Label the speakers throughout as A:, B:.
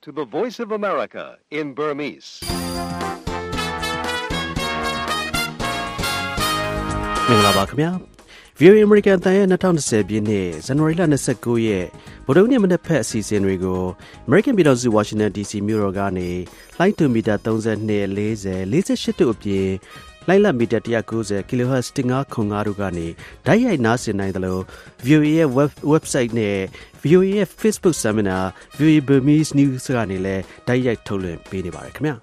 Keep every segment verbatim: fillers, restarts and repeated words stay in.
A: to the Voice of America in Burmese.
B: မင်္ဂလာပါခင်ဗျာ ဗီအိုအေ American တန်ရဲ့twenty twentyပြည့်နှစ်ဇန်နဝါရီလtwenty-nineရက်ဗုဒ္ဓနေ့မနက်ဖက်အစီအစဉ်တွေကို American ပြည်ထောင်စု Washington ဒီ စီ မြို့တော်ကနေလိုင်းတူမီတာthirty-two, forty, forty-eightတို့အပြင်လိုင်းလမီတာone ninety ကီလိုဟတ်ဇ်fifteen ninety-fiveတို့ကနေဓာတ်ရိုက်နားဆင်နိုင်တယ်လို့ ဗီအိုအေ ရဲ့ web website နဲ့ ဗီအိုအေ ရဲ့ Facebook Seminar ဗီအိုအေ Burmese News ကနေလည်းဓာတ်ရိုက်ထုတ်လွှင့်ပေးနေပါတယ်ခင်ဗျာ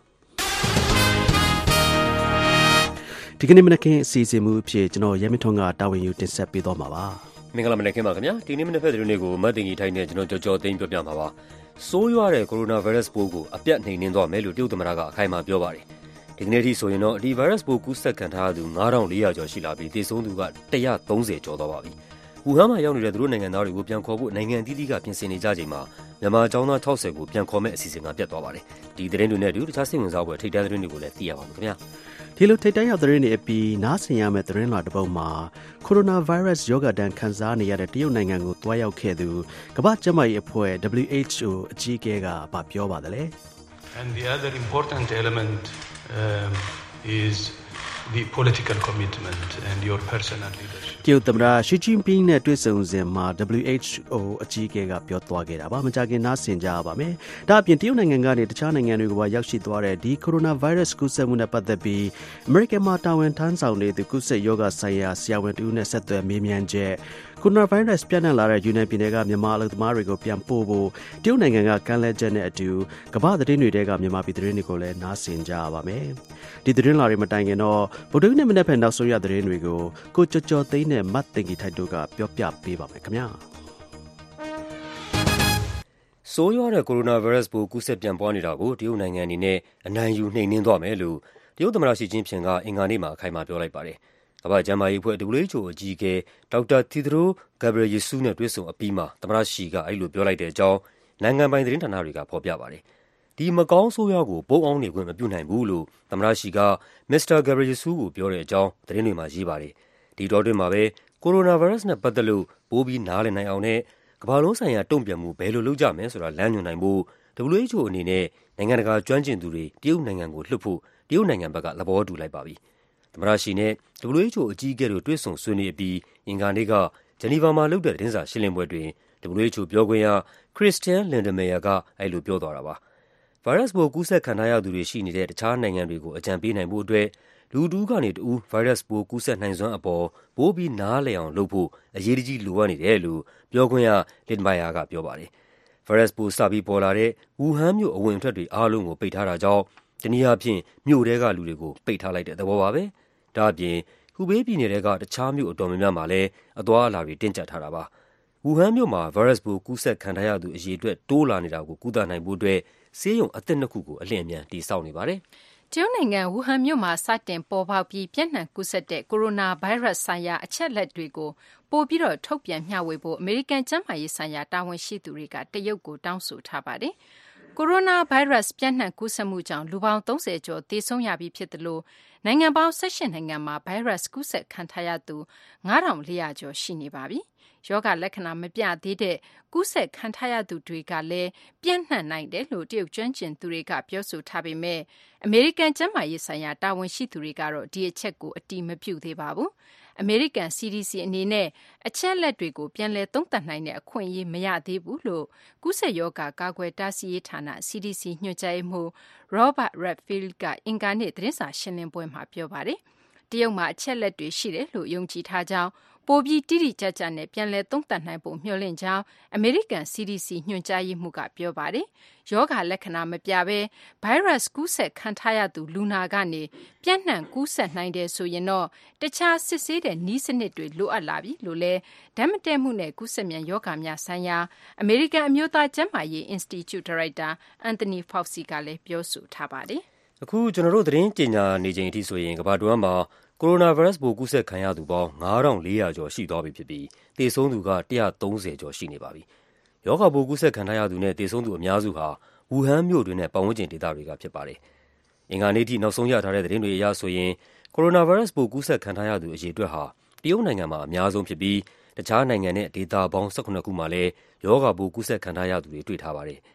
B: ဒီကနေ့မနက်ခင်းအစီအစဉ်မှုအဖြစ်ကျွန်တော်ရဲမထွန်းကတာဝန်ယူတင်ဆက်ပေးသွားမှာပါ
C: မင်္ဂလာမနက်ခင်းပါခင်ဗျာဒီနေ့မနက်ဖက်သတင်းတွေကိုမတ်တင်ကြီးထိုင်းနဲ့ကျွန်တော်ကြော်ကြော်သိမ်းပြောပြမှာပါဆိုးရွားတဲ့ကိုရိုနာဗိုင်းရပ်စ်ပိုးကိုအပြတ်နှိမ်နင်းသွားမယ်လို့တရုတ်သမ္မတကအခိုင်အမာပြောပါတယ်ဒီကနေ့ထိဆိုရင်တော့ဒီဗိုင်းရပ်စ်ပိုးကူးစက်ခံထားရသူnine thousand four hundredကျော်ရှိလာပြီးသေဆုံးသူကone thirtyကျော်သွားပါပြီဝူဟန်မှာရောက်နေတဲ့သူတို့နိုင်ငံသားတွေကိုပြန်ခေါ်ဖို့နိုင်ငံအသီးသီးကပြင်ဆင်နေကြချိန်မှာမြန်မာကျောင်းသားsixtyကိုပြန်ခေါ်မဲ့အစီအစဉ်ကပြတ်သွားပါတယ်ဒီသတင်းတွေနဲ့အတူတခြားစိတ်ဝင်စားဖွယ်ထိပ်တန်းသတင်းတွေကိုလည်းသိရပါမယ်ခင်ဗျာ
B: ဒီလိုထိပ်တန်းရောက်သတင်းတွေအပြီးနားဆင်ရမယ့်သတင်းလွှာတစ်ပုဒ်မှာကိုရိုနာဗိုင်းရပ်စ်ရောဂါဒဏ်ခံစားနေရတဲ့တရုတ်နိုင်ငံကိုတွားရောက်ခဲ့သူကမ္ဘာ့ကျန်းမာရေးအဖွဲ့ W H O အကြီးအကဲကပြောပါတယ်လေ
D: And the other important element um, is the political commitment and your personal leadership
B: တရုတ်သမ္မတရှီကျင်းပင်းနဲ့တွေ့ဆုံစဉ်မှာ W H O အကြီးအကဲကပြောသွားခဲ့တာပါမကြခင်နားဆင်ကြပါမယ်ဒါအပြင်တရုတ်နိုင်ငံကနေတခြားနိုင်ငံတွေကပါရောက်ရှိသွားတဲ့ဒီကိုရိုနာဗိုင်းရပ်စ်ကူးစက်မှုနဲ့ပတ်သက်ပြီးအမေရိကန်မှာတာဝန်ထမ်းဆောင်နေသူကူးစက်ရောဂါဆိုင်ရာဆရာဝန်တူနဲ့ဆက်သွယ်မေးမြန်းချက်ကိုရိုနာဗိုင်းရပ်စ်ပြန့်နှံ့လာတဲ့ယူနန်ပြည်နယ်ကမြန်မာအလုပ်သမားတွေကိုပြန်ပို့ဖို့တရုတ်နိုင်ငံကကမ်းလှမ်းချက်နဲ့အတူကမ္ဘာသတင်းတွေထဲကမြန်မာပြည်သတင်းတွေကိုလည်းနားဆင်ကြပါမယ်ဒီသတင်းလာတွေမတိုင်ခင်တော့ဗုဒ္ဓနေ့မနေ့ဖက်နောက်ဆုံးရသတင်းတွေကိုကိုကြော်ကြော်သိန်းနဲ့မတ်တင်ကြီးထိုက်တို့ကပြောပြပေးပါမယ်ခင်ဗျာ
C: ဆိုးရွားတဲ့ကိုရိုနာဗိုင်းရပ်စ်ပိုးကူးစက်ပြန့်ပွားနေတာကိုတရုတ်နိုင်ငံအနေနဲ့အနိုင်ယူနှိမ်နင်းသွားမယ်လို့တရုတ်သမ္မတရှီကျင်းပင်ကအင်္ဂါနေ့မှာအခိုင်အမာပြောလိုက်ပါတယ်ကမ္ဘာ့ကျန်းမာရေးအဖွဲ့ W H O အကြီးအကဲဒေါက်တာတီဒရိုဂက်ဘရီယေဆူးနဲ့တွေ့ဆုံအပြီးမှာသမ္မတရှီကအဲ့လိုပြောလိုက်တဲ့အကြောင်းနိုင်ငံပိုင်သတင်းဌာနတွေကဖော်ပြပါတယ်ဒီမကောင်းဆိုးရွားကိုပုံအောင်နေခွင့်မပြုနိုင်ဘူးလို့သမ္မတရှီကမစ္စတာဂက်ဘရီယေဆူးကိုပြောတဲ့အကြောင်းသတင်းတွေမှာရေးပါတယ်ဒီတော့တွင်မှာပဲကိုရိုနာဗိုင်းရပ်စ်နဲ့ပတ်သက်လို့ပိုးပြီးနားလည်နိုင်အောင်နဲ့ကမ္ဘာလုံးဆိုင်ရာတုံ့ပြန်မှုဘယ်လိုလုပ်ကြမလဲဆိုတာလမ်းညွှန်နိုင်ဖို့ W H O အနေနဲ့နိုင်ငံတကာကျွမ်းကျင်သူတွေတရုတ်နိုင်ငံကိုလွှတ်ဖို့တရုတ်နိုင်ငံဘက်ကသဘောတူလိုက်ပါပြီသမ္မတရှီနဲ့ W H O အကြီးအကဲတို့တွေ့ဆုံဆွေးနွေးအပြီးအင်္ဂါနေ့ကဂျနီဗာမှာလုပ်တဲ့သတင်းစာရှင်းလင်းပွဲတွင် W H O ပြောခွင့်ရခရစ္စတန်လင်ဒမေယာကအဲ့လိုပြောသွားတာပါဗိုင်းရပ်စ်ပိုးကူးစက်ခံထားရသူတွေရှိနေတဲ့တခြားနိုင်ငံတွေကိုအကြံပေးနိုင်ဖို့အတွက်လူတူကနေတူဗိုင်းရပ်စ်ပိုးကူးစက်နိုင်စွမ်းအပေါ်ပိုးပြီးနားလည်အောင်လုပ်ဖို့အရေးတကြီးလိုအပ်နေတယ်လို့ပြောခွင့်ရလင်ဒမေယာကပြောပါတယ်ဗိုင်းရပ်စ်ပိုးစပြီးပေါ်လာတဲ့ဝူဟန်မြို့အဝင်အထွက်တွေအားလုံးကိုပိတ်ထားတာကြောင့်တနည်းအားဖြင့်မြို့ထဲကလူတွေကိုပိတ်ထားလိုက်တဲ့သဘောပါပဲဒါအပြင်ဟူဘေးပြည်နယ်တွေကတခြားမြို့အတော်များများမှာလည်းအသွားအလာတွေတင်းကျပ်ထားတာပါဝူဟန်မြို့မှာဗိုင်းရပ်စ်ပိုးကူးစက်ခံထားရသူအရေအတွက်တိုးလာနေတာကိုကုသနိုင်ဖို့အတွက်ဆေးရုံအသစ်နှစ်ခုကိုအလျင်အမြန်တည်ဆောက်နေပါတယ်
E: တရုတ်နိုင်ငံဝူဟန်မြို့မှာစတင်ပေါ်ပေါက်ပြီးပြန့်နှံ့ကူးစက်တဲ့ကိုရိုနာဗိုင်းရပ်စ်ဆိုင်ရာအချက်အလက်တွေကိုပိုပြီးတော့ထုတ်ပြန်မျှဝေဖို့အမေရိကန်ကျန်းမာရေးဆိုင်ရာတာဝန်ရှိသူတွေကတရုတ်ကိုတောင်းဆိုထားပါတယ်။ကိုရိုနာဗိုင်းရပ်စ်ပြန့်နှံ့ကူးစက်မှုကြောင့်လူပေါင်းthirtyကျော်သေဆုံးရပြီးဖြစ်တယ်လို့နိုင်ငံပေါင်းeighteenနိုင်ငံမှာဗိုင်းရပ်စ်ကူးစက်ခံထားရသူnine thousand four hundredကျော်ရှိနေပါပြီ။ရောဂါလက္ခဏာမပြသေးတဲ့ကူးစက်ခံထားရသူတွေကလည်းပြန့်နှံ့နိုင်တယ်လို့တရုတ်ကျွမ်းကျင်သူတွေကပြောဆိုထားပေမဲ့အမေရိကန်ကျန်းမာရေးဆိုင်ရာတာဝန်ရှိသူတွေကတော့ဒီအချက်ကိုအတည်မပြုသေးပါဘူး။အမေရိကန် C D C အနေနဲ့အချက်လက်တွေကိုပြန်လည်သုံးသပ်နိုင်တဲ့အခွင့်အရေးမရသေးဘူးလို့ကူးစက်ရောဂါကာကွယ်တားဆီးရေးဌာန C D C ညွှန်ကြားရေးမှူး Robert Redfield ကအင်္ဂါနေ့သတင်းစာရှင်းလင်းပွဲမှာပြောပါတယ်။တရုတ်မှာအချက်လက်တွေရှိတယ်လို့ယုံကြည်ထားကြောင်းပိုပြီးတိတိကျကျနဲ့ပြန်လည်သုံးသပ်နိုင်ဖို့မျှော်လင့်ကြောင်းအမေရိကန် C D C ညွှန်ကြားရေးမှူးကပြောပါတယ်။ယောဂလက္ခဏာမပြဘဲဗိုင်းရပ်စ်ကူးစက်ခံထားရသူလူနာကနေပြန့်နှံ့ကူးစက်နိုင်တယ်ဆိုရင်တော့တခြားစစ်ဆေးတဲ့နည်းစနစ်တွေလိုအပ်လာပြီလို့လဲဓာတ်မတည့်မှုနဲ့ကူးစက်မြန်ယောဂများဆိုင်ရာအမေရိကန်အမျိုးသားကျန်းမာရေး Institute ဒါရိုက်တာ Anthony Fauci ကလည်းပြောဆိုထားပါတယ်
C: ။အခုကျွန်တော်တို့သတင်းကြေညာနေချိန်အထိဆိုရင်ကမ္ဘာတဝန်းမှာကိုရိုနာဗိုင်းရပ်စ်ပိုးကူးစက်ခံရသူပေါင်းnine thousand four hundredကျော်ရှိသွားပြီဖြစ်ပြီးသေဆုံးသူကone thirtyကျော်ရှိနေပါပြီ။ရောဂါပိုးကူးစက်ခံထားရသူနဲ့သေဆုံးသူအများစုဟာဝူဟန်မြို့တွင်နဲ့ပတ်ဝန်းကျင်ဒေသတွေကဖြစ်ပါတယ်။အင်္ဂါနေ့ထိနောက်ဆုံးရထားတဲ့သတင်းတွေအရဆိုရင်ကိုရိုနာဗိုင်းရပ်စ်ပိုးကူးစက်ခံထားရသူအရေအတွက်ဟာတရုတ်နိုင်ငံမှာအများဆုံးဖြစ်ပြီးတခြားနိုင်ငံနဲ့ဒေသပေါင်းeighteenခုမှာလည်းရောဂါပိုးကူးစက်ခံထားရသူတွေတွေ့ထားပါတယ်။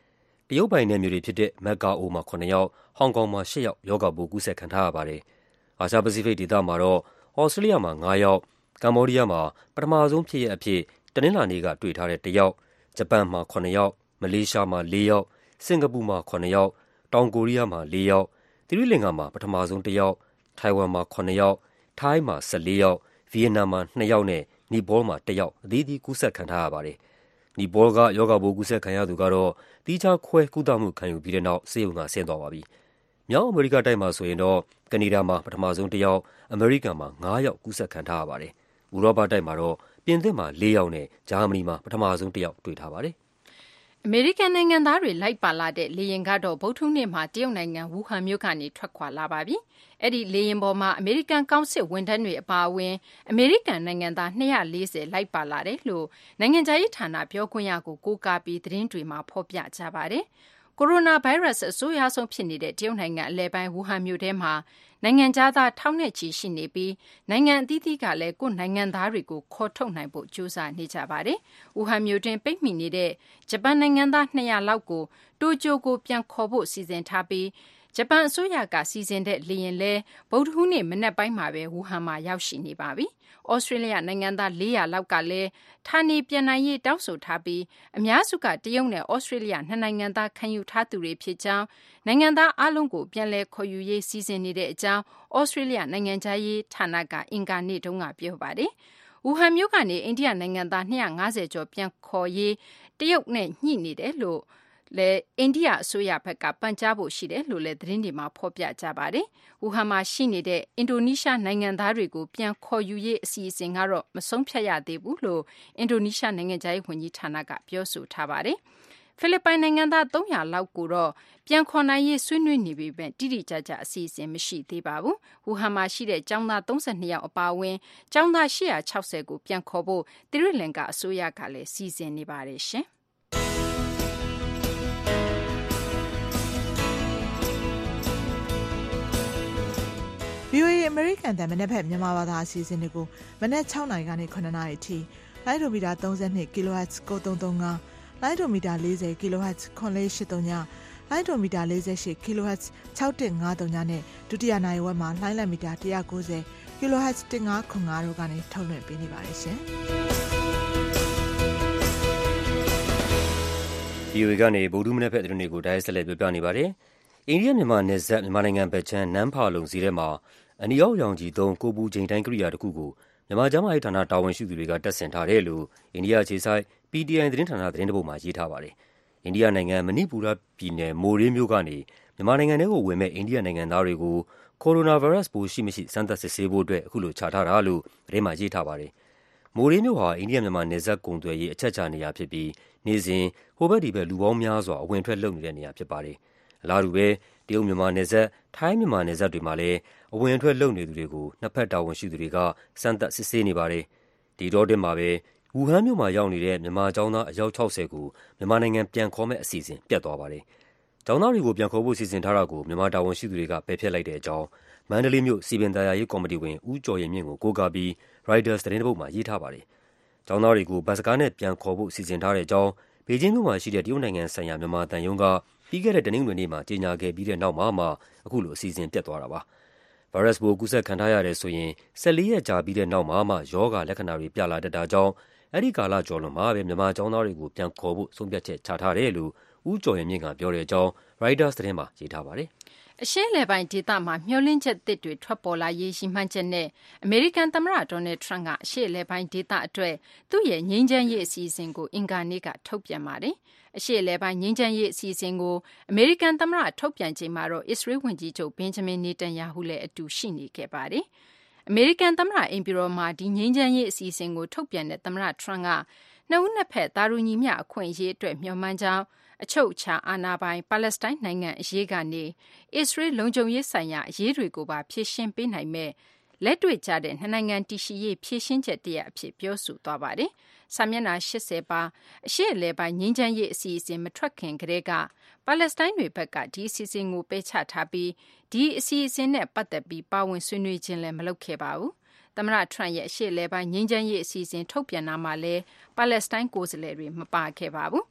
C: တရုတ်ပိုင်နယ်မြေတွေဖြစ်တဲ့မက်ကာအိုမှာခုနှစ်ယောက်ဟောင်ကောင်မှာရှစ်ယောက်ရောဂါပိုးကူးစက်ခံထားရပါတယ်။အာရှပစိဖိတ်ဒေသမှာတော့ဩစတြေးလျမှာငါးယောက်ကမ္ဘောဒီးယားမှာပထမဆုံးဖြစ်ရအဖြစ်တနင်္လာနေ့ကတွေ့ထားတဲ့တစ်ယောက်ဂျပန်မှာခုနှစ်ယောက်မလေးရှားမှာလေးယောက်စင်ကာပူမှာခုနှစ်ယောက်တောင်ကိုရီးယားမှာလေးယောက်သီရိလင်္ကာမှာပထမဆုံးတစ်ယောက်ထိုင်ဝမ်မှာခုနှစ်ယောက်ထိုင်းမှာဆယ်လေးယောက်ဗီယက်နမ်မှာနှစ်ယောက်နဲ့နီပေါမှာတစ်ယောက်အသီးသီးကူးစက်ခံထားရပါတယ်။နီပေါကယောဂါပိုးကူးစက်ခံရသူကတော့တီးခြားခွဲကုသမှုခံယူပြီးတဲ့နောက်ဆေးရုံကဆင်းသွားပါပြီ။မြောက်အမေရိကတိုက်မှာဆိုရင်တော့ကနေဒါမှာပထမဆုံးတစ်ယောက်အမေရိကန်မှာငါးယောက်ကူးစက်ခံထားရပါတယ်။ဥရောပတိုက်မှာတော့ပြင်သစ်မှာလေးယောက်နဲ့ဂျာမနီမှာပထမဆုံးတစ်ယောက်တွေ့ထားပါတယ်။
E: အမေရိကန်နိုင်ငံသားတွေလိုက်ပါလာတဲ့လေယာဉ်ကတော့ဗုဒ္ဓဟူးနေ့မှာတရုတ်နိုင်ငံဝူဟန်မြို့ကနေထွက်ခွာလာပါပြီ။အဲ့ဒီလေယာဉ်ပေါ်မှာအမေရိကန်ကောင်စစ်ဝန်ထမ်းတွေအပါအဝင်အမေရိကန်နိုင်ငံသား၂၄၀လိုက်ပါလာတယ်လို့နိုင်ငံခြားရေးဌာနပြောခွင့်ရကိုကိုးကားပြီးသတင်းတွေမှာဖော်ပြကြပါတယ်။ကိုရိုနာဗိုင်းရပ်စ်အဆိုးရွားဆုံးဖြစ်နေတဲ့တရုတ်နိုင်ငံအလဲပိုင်းဝူဟန်မြို့ထဲမှာနိုင်ငံခြားသားထောင်နဲ့ချီရှိနေပြီးနိုင်ငံအသီးသီးကလည်းကိုယ်နိုင်ငံသားတွေကိုခေါ်ထုတ်နိုင်ဖို့ကြိုးစားနေကြပါတယ်။ဝူဟန်မြို့တွင်ပိတ်မိနေတဲ့ဂျပန်နိုင်ငံသား၂၀၀လောက်ကိုတိုကျိုကိုပြန်ခေါ်ဖို့စီစဉ်ထားပြီးဂျပန်အစိုးရကစီစဉ်တဲ့လေယာဉ်လဲဗုဒ္ဓဟူးနေ့မနက်ပိုင်းမှာပဲဝူဟန်မှာရောက်ရှိနေပါပြီ။ဩစတြေးလျနိုင်ငံသား၄၀၀လောက်ကလည်းဌာနေပြန်နိုင်ရေးတောင်းဆိုထားပြီးအများစုကတရုတ်နဲ့ဩစတြေးလျနှစ်နိုင်ငံသားခံယူထားသူတွေဖြစ်ကြောင်းနိုင်ငံသားအလုံးကိုပြန်လည်ခေါ်ယူရေးစီစဉ်နေတဲ့အကြောင်းဩစတြေးလျနိုင်ငံခြားရေးဌာနကအင်္ဂါနေ့တုန်းကပြောပါတယ်။ဝူဟန်မြို့ကနေအိန္ဒိယနိုင်ငံသား၂၅၀ကျော်ပြန်ခေါ်ရေးတရုတ်နဲ့ညှိနေတယ်လို့လဲအိန္ဒိယအစိုးရဘက်ကပန်ကြားဖို့ရှိတယ်လို့လည်းသတင်းတွေမှာဖော်ပြကြပါတယ်။ဝူဟန်မှာရှိနေတဲ့အင်ဒိုနီးရှားနိုင်ငံသားတွေကိုပြန်ခေါ်ယူရေးအစီအစဉ်ကတော့မဆုံးဖြတ်ရသေးဘူးလို့အင်ဒိုနီးရှားနိုင်ငံခြားရေးဝန်ကြီးဌာနကပြောဆိုထားပါတယ်။ဖိလစ်ပိုင်နိုင်ငံသား၃၀၀လောက်ကိုတော့ပြန်ခေါ်နိုင်ရေးဆွေးနွေးနေပြီပဲတိတိကျကျအစီအစဉ်မရှိသေးပါဘူး။ဝူဟန်မှာရှိတဲ့ကျောင်းသား၃၂ယောက်အပါအဝင်ကျောင်းသား၈၆၀ကိုပြန်ခေါ်ဖို့သီရိလင်္ကာအစိုးရကလည်းစီစဉ်နေပါတယ်ရှင်။
F: ဗီအိုအေ American တန်မနေ့ဖက်မြန်မာဘာသာအစီအစဉ်တွေကိုမနေ့၆နာရီကနေခုနှစ်နာရီအထိလိုင်းဒိုမီတာ၃၂ kHz ကိုသုံးသုံး၅လိုင်းဒိုမီတာ၄၀ kHz ခွန်လေး၈၃ညလိုင်းဒိုမီတာ၄၈ kHz ၆၁၅၃ညနဲ့ဒုတိယနိုင်ဝက်မှာလိုင်းလက်မီတာ၁၉၀ kHz ၁၅ခွန်၅တို့ကနေထုတ်လွှင့်ပေးနေပါတယ်ရှင်။
C: ဗီအိုအေကနေဗုဒ္ဓမနက်ဖက်သတင်းတွေကိုတိုင်းဆက်လက်ပြောပြနေပါတယ်။အိန္ဒိယမြန်မာနယ်စပ်မြန်မာနိုင်ငံဘက်ချမ်းနန်းဖာလုံစီထဲမှာအနီအောက်ရောင်ခြည်သုံးကိုပူချိန်တိုင်းကိရိယာတစ်ခုကိုမြန်မာကျန်းမာရေးဌာနတာဝန်ရှိသူတွေကတပ်ဆင်ထားတယ်လို့အိန္ဒိယခြေဆိုင် ပီ တီ အိုင် သတင်းဌာနသတင်းတပုဒ်မှာရေးထားပါတယ်။အိန္ဒိယနိုင်ငံမဏိပူရပြည်နယ်မိုရေးမြို့ကနေမြန်မာနိုင်ငံထဲကိုဝင်မဲ့အိန္ဒိယနိုင်ငံသားတွေကိုကိုရိုနာဗိုင်းရပ်စ်ပိုးရှိမရှိစမ်းသပ်စစ်ဆေးဖို့အတွက်အခုလိုချထားတာလို့သတင်းမှာရေးထားပါတယ်။မိုရေးမြို့ဟာအိန္ဒိယမြန်မာနယ်စပ်ကုန်သွယ်ရေးအချက်အခြာနေရာဖြစ်ပြီးနေ့စဉ်ဟိုဘက်ဒီဘက်လူပေါင်းများစွာအဝင်ထွက်လုပ်နေတဲ့နေရာဖြစ်ပါတယ်။အလားတူပဲတရုတ်မြန်မာနယ်စပ်ထိုင်းမြန်မာနယ်စပ်တွေမှာလည်းအဝင်အထွက်လုပ်နေသူတွေကိုနှစ်ဖက်တာဝန်ရှိသူတွေကစမ်းသပ်စစ်ဆေးနေပါတယ်။ဒီတော့တင်မှာပဲဝူဟန်မြို့မှာရောက်နေတဲ့မြန်မာကျောင်းသားအယောက်၆၀ကိုမြန်မာနိုင်ငံပြန်ခေါ်မဲ့အစီအစဉ်ပြတ်သွားပါတယ်။ကျောင်းသားတွေကိုပြန်ခေါ်ဖို့စီစဉ်ထားတာကိုမြန်မာတာဝန်ရှိသူတွေကပယ်ဖျက်လိုက်တဲ့အကြောင်းမန္တလေးမြို့စီပင်သာယာရေးကော်မတီဝင်ဦးကျော်ရင်မြင့်ကိုကိုးကားပြီး Reuters သတင်းတပုဒ်မှာရေးထားပါတယ်။ကျောင်းသားတွေကိုဘတ်စကားနဲ့ပြန်ခေါ်ဖို့စီစဉ်ထားတဲ့အကြောင်းဘေကျင်းမြို့မှာရှိတဲ့တရုတ်နိုင်ငံဆိုင်ရာမြန်မာတန်ယုံကပြီးခဲ့တဲ့တနင်္ဂနွေနေ့မှာကြေညာခဲ့ပြီးတဲ့နောက်မှာမှအခုလိုအစီအစဉ်ပြတ်သွားတာပါ။ဗိုင်းရပ်စ်ပိုးကူးစက်ခံထားရတယ်ဆိုရင်၁၄ရက်ကြာပြီးတဲ့နောက်မှာမှရောဂါလက္ခဏာတွေပြလာတတ်တာကြောင့်အဲ့ဒီကာလကျော်လွန်မှာပဲမြန်မာကျောင်းသားတွေကိုပြန်ခေါ်ဖို့ဆုံးဖြတ်ချက်ချထားတယ်လို့ဦးကျော်ရင်မြင့်ကပြောတဲ့အကြောင်း Reuters သတင်းမှာရေးထားပါတယ်။
E: အရှေ့အလယ်ပိုင်းဒေသမှာမျှော်လင့်ချက်သစ်တွေထွက်ပေါ်လာရေးရည်မှန်းချက်နဲ့အမေရိကန်သမ္မတဒေါ်နယ်ထရန့်ကအရှေ့အလယ်ပိုင်းဒေသအတွက်သူ့ရဲ့ငြိမ်းချမ်းရေးအစီအစဉ်ကိုအင်္ဂါနေ့ကထုတ်ပြန်ပါတယ်။အရှေ့အလယ်ပိုင်းငြိမ်းချမ်းရေးအစီအစဉ်ကိုအမေရိကန်သမ္မတထုတ်ပြန်ချိန်မှာတော့အစ္စရေးဝန်ကြီးချုပ်ဘင်ဂျမင်နေတန်ယာဟုလည်းအတူရှိနေခဲ့ပါတယ်။အမေရိကန်သမ္မတအိမ်ဖြူတော်မှာဒီငြိမ်းချမ်းရေးအစီအစဉ်ကိုထုတ်ပြန်တဲ့သမ္မတထရန့်ကနှစ်ဦးနှစ်ဖက်သာတူညီမျှအခွင့်အရေးအတွက်မျှော်မှန်းကြောင်းအချုပ်အခြာအာဏာပိုင်ပါလက်စတိုင်းနိုင်ငံအရေးကနေအစ္စရေးလုံခြုံရေးဆိုင်ရာအရေးတွေကိုပါဖြေရှင်းပေးနိုင်မဲ့လက်တွေ့ကျတဲ့နှစ်နိုင်ငံတည်ရှိရေးဖြေရှင်းချက်တရက်အဖြစ်ပြောဆိုသွားပါတယ်။စာမျက်နှာ၈၀ပါအရှေ့အလယ်ပိုင်းငြိမ်းချမ်းရေးအစီအစဉ်မထွက်ခင်ကတည်းကပါလက်စတိုင်းတွေဘက်ကဒီအစီအစဉ်ကိုပယ်ချထားပြီးဒီအစီအစဉ်နဲ့ပတ်သက်ပြီးပါဝင်ဆွေးနွေးခြင်းလည်းမလုပ်ခဲ့ပါဘူး။သမ္မတထရန့်ရဲ့အရှေ့အလယ်ပိုင်းငြိမ်းချမ်းရေးအစီအစဉ်ထုတ်ပြန်တာမှာလည်းပါလက်စတိုင်းကိုယ်စားလှယ်တွေမပါခဲ့ပါဘူး။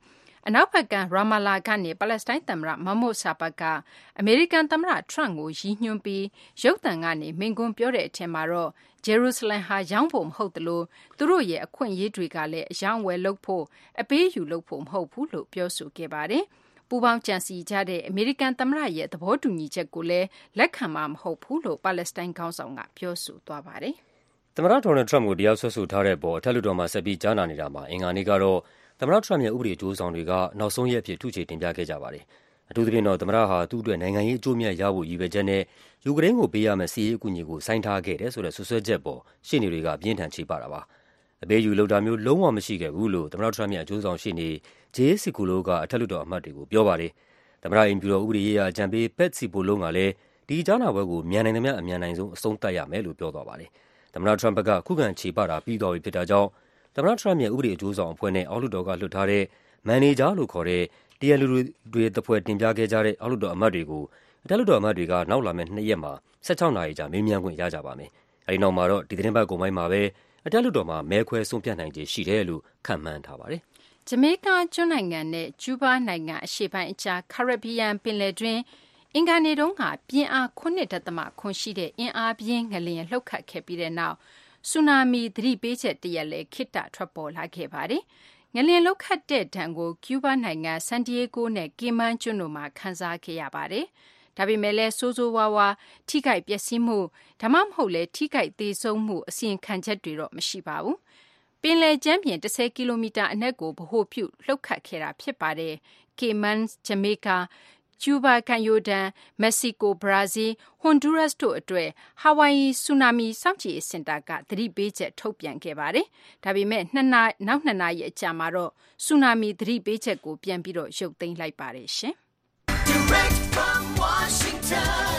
E: အနောက်ဘက်ကရာမာလာကနေပါလက်စတိုင်းသမ္မတမမို့ဆာဘတ်ကအမေရိကန်သမ္မတထရန့်ကိုရည်ညွှန်းပြီးရုပ်သံကနေမိန့်ခွန်းပြောတဲ့အထက်မှာတော့ဂျေရုဆလင်ဟာရောင်းဖို့မဟုတ်သလိုသူတို့ရဲ့အခွင့်အရေးတွေကလည်းအယောင်းဝယ်လုပ်ဖို့အပေးယူလုပ်ဖို့မဟုတ်ဘူးလို့ပြောဆိုခဲ့ပါတယ်။ပူပေါင်းကြံစည်ကြတဲ့အမေရိကန်သမ္မတရဲ့သဘောတူညီချက်ကိုလည်းလက်ခံမှာမဟုတ်ဘူးလို့ပါလက်စတိုင်းခေါင်းဆောင်ကပြောဆိုသွားပါတယ်
C: ။သမ္မတဒေါ်နယ်ထရန့်ကိုတရားစွဲဆိုထားတဲ့အပေါ်အထက်လွှတ်တော်မှာဆက်ပြီးကြားနာနေတာမှာအင်္ဂါနေ့ကတော့သမ္မတထရန့်ရဲ့ဥပဒေအကျိုးဆောင်တွေကနောက်ဆုံးရက်အဖြစ်ထုချေတင်ပြခဲ့ကြပါတယ်။အထူးသဖြင့်တော့သမ္မတဟာသူ့အတွက်နိုင်ငံရေးအကျိုးမြတ်ရဖို့ရည်ရွယ်ချက်နဲ့ယူကရိန်းကိုပေးရမယ့်စစ်ရေးအကူအညီကိုဆိုင်းထားခဲ့တယ်ဆိုတဲ့ဆွဆွဲချက်ပေါ်ရှေ့နေတွေကပြင်းထန်ချေပတာပါ။အပေးယူလုပ်တာမျိုးလုံးဝမရှိခဲ့ဘူးလို့သမ္မတထရန့်ရဲ့အကျိုးဆောင်ရှေ့နေဂျေးစီကူလိုကအထက်လွှတ်တော်အမတ်တွေကိုပြောပါတယ်။သမ္မတအိမ်ဖြူတော်ဥပဒေရေးရာအကြံပေးပက်စီပိုလုံးကလည်းဒီကြားနာပွဲကိုမြန်နိုင်သမျှအမြန်နိုင်ဆုံးအဆုံးသတ်ရမယ်လို့ပြောသွားပါတယ်။သမ္မတထရန့်ဘက်ကခုခံချေပတာပြီးသွားပြီဖြစ်တာကြောင့်သမ္မတထရန့်ရဲ့ဥပဒေအကျိုးဆောင်အဖွဲ့နဲ့အောက်လွှတ်တော်ကလွှတ်ထားတဲ့မန်နေဂျာလို့ခေါ်တဲ့တရားလူတွေတပွဲတင်ပြခဲ့ကြတဲ့အောက်လွှတ်တော်အမတ်တွေကိုအထက်လွှတ်တော်အမတ်တွေကနောက်လာမယ့်နှစ်ရက်မှာဆယ်ခြောက်နာရီကြာမေးမြန်းခွင့်ရကြပါမယ်။အဲဒီနောက်မှာတော့ဒီသတင်းပတ်ကုန်ပိုင်းမှာပဲအထက်လွှတ်တော်မှာမဲခွဲဆုံးဖြတ်နိုင်ခြေရှိတယ်လို့ခန့်မှန်းထားပါတယ်
E: ။ဂျမေကာကျွန်းနိုင်ငံနဲ့ကျူးဘားနိုင်ငံအရှေ့ပိုင်းအကြားကာရစ်ဘီယံပင်လယ်တွင်းအင်္ဂါနေ့တုန်းကပြင်းအားခုနှစ်ဒသမခွန်ရှိတဲ့အင်အားပြင်းငလျင်လှုပ်ခတ်ခဲ့ပြီးတဲ့နောက်ဆူနာမီသတိပေးချက်တရက်လည်းခေတ္တထွက်ပေါ်လာခဲ့ပါတယ်။ငလျင်လှုပ်ခတ်တဲ့ဒဏ်ကိုကျူးဘားနိုင်ငံဆန်တီယေဂိုနဲ့ကီမန်ကျွန်းတို့မှာခံစားခဲ့ရပါတယ်။ဒါပေမဲ့လည်းဆိုးဆိုးဝါးဝါထိခိုက်ပျက်စီးမှုဒါမှမဟုတ်လည်းထိခိုက်သေးဆုံးမှုအစီရင်ခံချက်တွေတော့မရှိပါဘူး။ပင်လယ်ကျမ်းပြင်၁၀ကီလိုမီတာအနက်ကိုဗဟိုပြုလှုပ်ခတ်ခဲ့တာဖြစ်ပါတယ်။ကီမန်ဂျမေကာကျူးဘားကန်ယိုဒန်မက္ကဆီကိုဘရာဇီးဟွန်ဒူရပ်စ်တို့အတွက်ဟာဝိုင်ယီဆူနာမီစောင့်ကြည့်ရေးစင်တာကသတိပေးချက်ထုတ်ပြန်ခဲ့ပါတယ်။ဒါပေမဲ့နှစ်နာနောက်နှစ်နာရီအကြာမှာတော့ဆူနာမီသတိပေးချက်ကိုပြန်ပြီးတော့ရုပ်သိမ်းလိုက်ပါတယ်ရှင်။ Direct from Washington,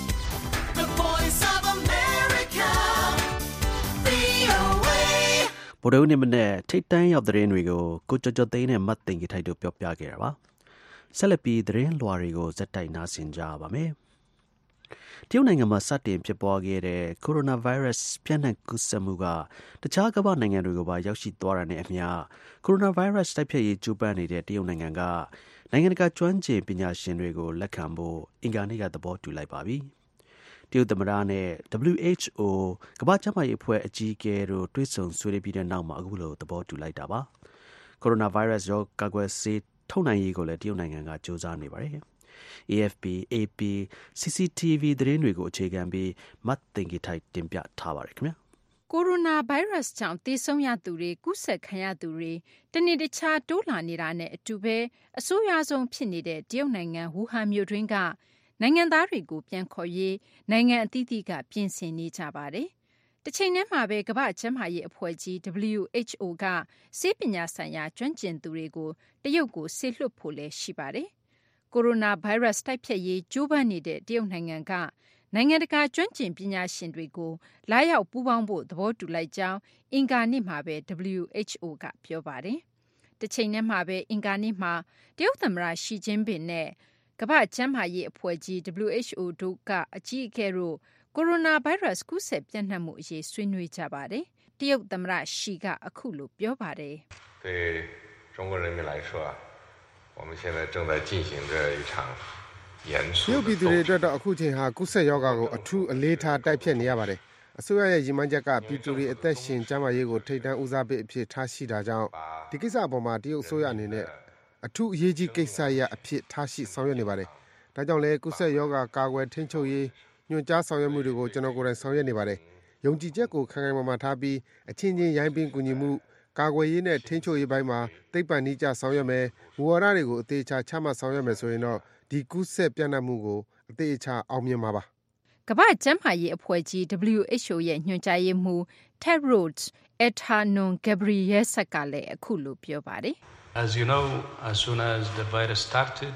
E: the Voice of America, ဗွီအိုအေ
B: ဗိုလ်ချုပ်နေမနဲ့ထိတ်တန်းရောက်တဲ့တွေကိုကိုကြော်ကြော်သိန်းနဲ့မတ်တင်ကြီးထိုက်တို့ပြောပြခဲ့တာပါ။ဆက်လက်ပြီးသတင်းလွှာတွေကိုဇက်တိုက်နားဆင်ကြပါမယ်။တရုတ်နိုင်ငံမှာစတင်ဖြစ်ပွားခဲ့တဲ့ကိုရိုနာဗိုင်းရပ်စ်ပြန့်နှံ့ကူးစက်မှုကတခြားကမ္ဘာနိုင်ငံတွေကိုပါရောက်ရှိသွားတာနဲ့အမျှကိုရိုနာဗိုင်းရပ်စ်တိုက်ဖျက်ရေးကြိုးပမ်းနေတဲ့တရုတ်နိုင်ငံကနိုင်ငံတကာကျွမ်းကျင်ပညာရှင်တွေကိုလက်ခံဖို့အင်္ဂါနေ့ကသဘောတူလိုက်ပါပြီ။တရုတ်သမ္မတနဲ့ ဒဗလျူ အိတ်ချ် အို ကမ္ဘာ့ကျန်းမာရေးအဖွဲ့အကြီးအကဲတို့တွေ့ဆုံဆွေးနွေးပြီးတဲ့နောက်မှာအခုလိုသဘောတူလိုက်တာပါ။ကိုရိုနာဗိုင်းရပ်စ်ရောကာကွယ်ဆေးထုတ်နိုင်ရေးကိုလည်းတရုတ်နိုင်ငံကကြိုးစားနေပါတယ်။ အေ အက်ဖ် ပီ အေ ပီ စီ စီ တီ ဗီ သတင်းတွေကိုအခြေခံပြီးမတ်တင်ဂီထိုက်တင်ပြထားပါတယ်ခင်ဗျာ
E: ။ကိုရိုနာဗိုင်းရပ်စ်ကြောင့်သေဆုံးရသူတွေကူးစက်ခံရသူတွေတနေ့တခြားတိုးလာနေတာနဲ့အတူပဲအဆိုးရွားဆုံးဖြစ်နေတဲ့တရုတ်နိုင်ငံဝူဟန်မြို့တွင်းကနိုင်ငံသားတွေကိုပြန်ခေါ်ရေးနိုင်ငံအသီးသီးကပြင်ဆင်နေကြပါတယ်။တချိန်တည်းမှာပဲကမ္ဘာ့ကျန်းမာရေးအဖွဲ့ကြီး ဒဗလျူ အိတ်ချ် အို ကဆေးပညာဆိုင်ရာကျွမ်းကျင်သူတွေကိုတရုတ်ကိုဆေးလွှတ်ဖို့လည်းရှိပါတယ်။ကိုရိုနာဗိုင်းရပ်စ်တိုက်ဖျက်ရေးကြိုးပမ်းနေတဲ့တရုတ်နိုင်ငံကနိုင်ငံတကာကျွမ်းကျင်ပညာရှင်တွေကိုလာရောက်ပူးပေါင်းဖို့သဘောတူလိုက်ကြောင်းအင်္ဂါနေ့မှာပဲ ဒဗလျူ အိတ်ချ် အို ကပြောပါတယ်။တချိန်တည်းမှာပဲအင်္ဂါနေ့မှာတရုတ်သမ္မတရှီကျင်းပင်နဲ့ကမ္ဘာ့ကျန်းမာရေးအဖွဲ့ကြီး ဒဗလျူ အိတ်ချ် အို တို့ကအကြီးအကဲတို့ကိုရိုနာဗိုင်းရပ်စ်ကူးစက်ပြန့်နှံ့မှုအရေးဆွေးနွေးကြပါတယ်။တရုတ်သမ္မတရှီကအခုလိုပြောပါတယ်
G: ။对中国人民来说我们现在正在进行着一场严肃
H: 的ပြည်သူတွေအတွက်တော့အခုချိန်ဟာကူးစက်ရောဂါကိုအထူးအလေးထားတိုက်ဖျက်နေရပါတယ်။အစိုးရရဲ့ရည်မှန်းချက်ကပြည်သူတွေအသက်ရှင်ကျန်းမာရေးကိုထိပ်တန်းဦးစားပေးအဖြစ်ထားရှိတာကြောင့်ဒီကိစ္စအပေါ်မှာတရုတ်အစိုးရအနေနဲ့အထူးအရေးကြီးကိစ္စရပ်အဖြစ်ထားရှိဆောင်ရွက်နေပါတယ်။ဒါကြောင့်လည်းကူးစက်ရောဂါကာကွယ်ထိန်းချုပ်ရေးညွှန်ကြားဆောင်ရွက်မှုတွေကိုကျွန်တော်ကိုယ်တိုင်ဆောင်ရွက်နေပါတယ်။ယုံကြည်ချက်ကိုခိုင်ခိုင်မာမာထားပြီးအချင်းချင်းရိုင်းပင်းကူညီမှုကာကွယ်ရေးနဲ့ထိန်းချုပ်ရေးပိုင်းမှာသိပ္ပံနည်းကျဆောင်ရွက်မယ်။မူဝါဒတွေကိုအသေးချာချမှတ်ဆောင်ရွက်မယ်ဆိုရင်တော့ဒီကူးစက်ပြန့်နှံ့မှုကိုအသေးချာအောင်မြင်မှာပါ
E: ။ကမ္ဘာ့ကျန်းမာရေးအဖွဲ့ကြီး ဒဗလျူ အိတ်ချ် အို ရဲ့ညွှန်ကြားရေးမှူး Tedros Adhanom Ghebreyesus ကလည်းအခုလိုပြောပါတယ်
D: ။ As you know, as soon as the virus started,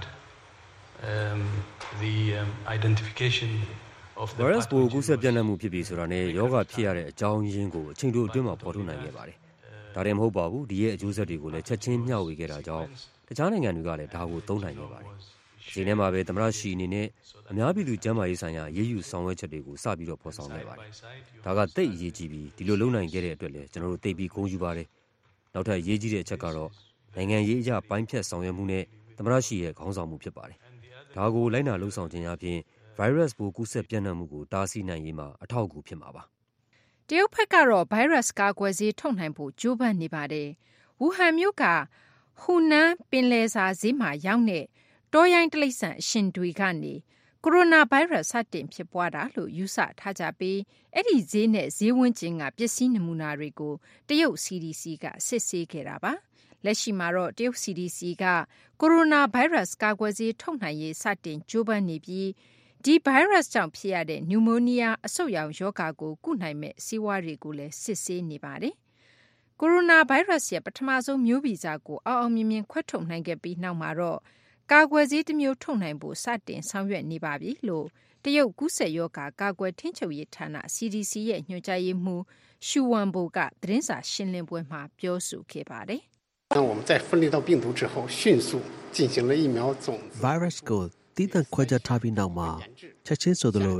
D: um, the um, identification of the
C: virus ကိုကူးစက်ပြန့်နှံ့မှုဖြစ်ပြီးဆိုတာနဲ့ယောဂဖြစ်ရတဲ့အကြောင်းရင်းကိုအချိန်တိုအတွင်းမှာဖော်ထုတ်နိုင်ခဲ့ပါတယ်။ဒါတည်းမဟုတ်ပါဘူးဒီရဲ့အကျိုးဆက်တွေကိုလည်းချက်ချင်းမျှဝေခဲ့တာကြောင့်တခြားနိုင်ငံတွေကလည်းဒါကိုသုံးနိုင်ခဲ့ပါတယ်။ဒီနေ့မှာပဲသမ္မတရှီအနေနဲ့အများပြည်သူကျန်းမာရေးဆိုင်ရာရေးယူဆောင်ရွက်ချက်တွေကိုစပြီးတော့ဖော်ဆောင်ခဲ့ပါတယ်။ဒါကသိပ်အရေးကြီးပြီးဒီလိုလုပ်နိုင်ခဲ့တဲ့အတွက်လည်းကျွန်တော်တို့သိပြီးဂုဏ်ယူပါတယ်။နောက်ထပ်အရေးကြီးတဲ့အချက်ကတော့နိုင်ငံရေးအရပိုင်းဖြတ်ဆောင်ရွက်မှုနဲ့သမ္မတရှီရဲ့ခေါင်းဆောင်မှုဖြစ်ပါတယ်။ဒါကိုလိုက်နာလှုပ်ဆောင်ခြင်းအပြင်ဗိုင်းရပ်စ်ပိုးကူးစက်ပြန့်နှံ့မှုကိုတားဆီးနိုင်ရေးမှာအထောက်အကူဖြစ်မှာပါ
E: ။တရုတ်ဘက်ကတော့ဗိုင်းရပ်စ်ကာကွယ်ဆေးထုတ်နိုင်ဖို့ကြိုးပမ်းနေပါတယ်။ဝူဟန်မြို့ကဟူနန်ပင်လယ်စာဈေးမှာရောက်တဲ့တောရိုင်းတိရစ္ဆာန်အရှင်တွေကနေကိုရိုနာဗိုင်းရပ်စ်စတင်ဖြစ်ပွားတာလို့ယူဆထားကြပြီးအဲ့ဒီဈေးနဲ့ဈေးဝန်းကျင်ကပစ္စည်းနမူနာတွေကိုတရုတ် စီ ဒီ စီ ကစစ်ဆေးခဲ့တာပါ။လက်ရှိမှာတော့တရုတ် စီ ဒီ စီ ကကိုရိုနာဗိုင်းရပ်စ်ကာကွယ်ဆေးထုတ်နိုင်ရေးစတင်ကြိုးပမ်းနေပြီးဒီဗိုင်းရပ်စ်ကြောင့်ဖြစ်ရတဲ့နျူမိုနီးယားအဆုတ်ရောင်ရောဂါကိုကုနိုင်မဲ့ဆေးဝါးတွေကိုလည်းစစ်ဆေးနေပါတယ်။ကိုရိုနာဗိုင်းရပ်စ်ရဲ့ပထမဆုံးမျိုးဗီဇကိုအောင်အောင်မြင်မြင်ခွဲထုတ်နိုင်ခဲ့ပြီးနောက်မှာတော့ကာကွယ်ဆေးတစ်မျိုးထုတ်နိုင်ဖို့စတင်ဆောင်ရွက်နေပါပြီလို့တရုတ်ကူးစက်ရောဂါကာကွယ်ထိန်းချုပ်ရေးဌာန စီ ဒီ စီ ရဲ့ညွှန်ကြားရေးမှူးရှူဝမ်ဘိုကသတင်းစာရှင်းလင်းပွဲမှာပြောဆိုခဲ့ပါတယ်
I: 我们在分类到病毒之后迅速进行了疫苗种子
B: virus ကိုတည်တံ့ခွဲခြားထားပြီးနောက်မှာချက်ချင်းဆိုသလိုပဲ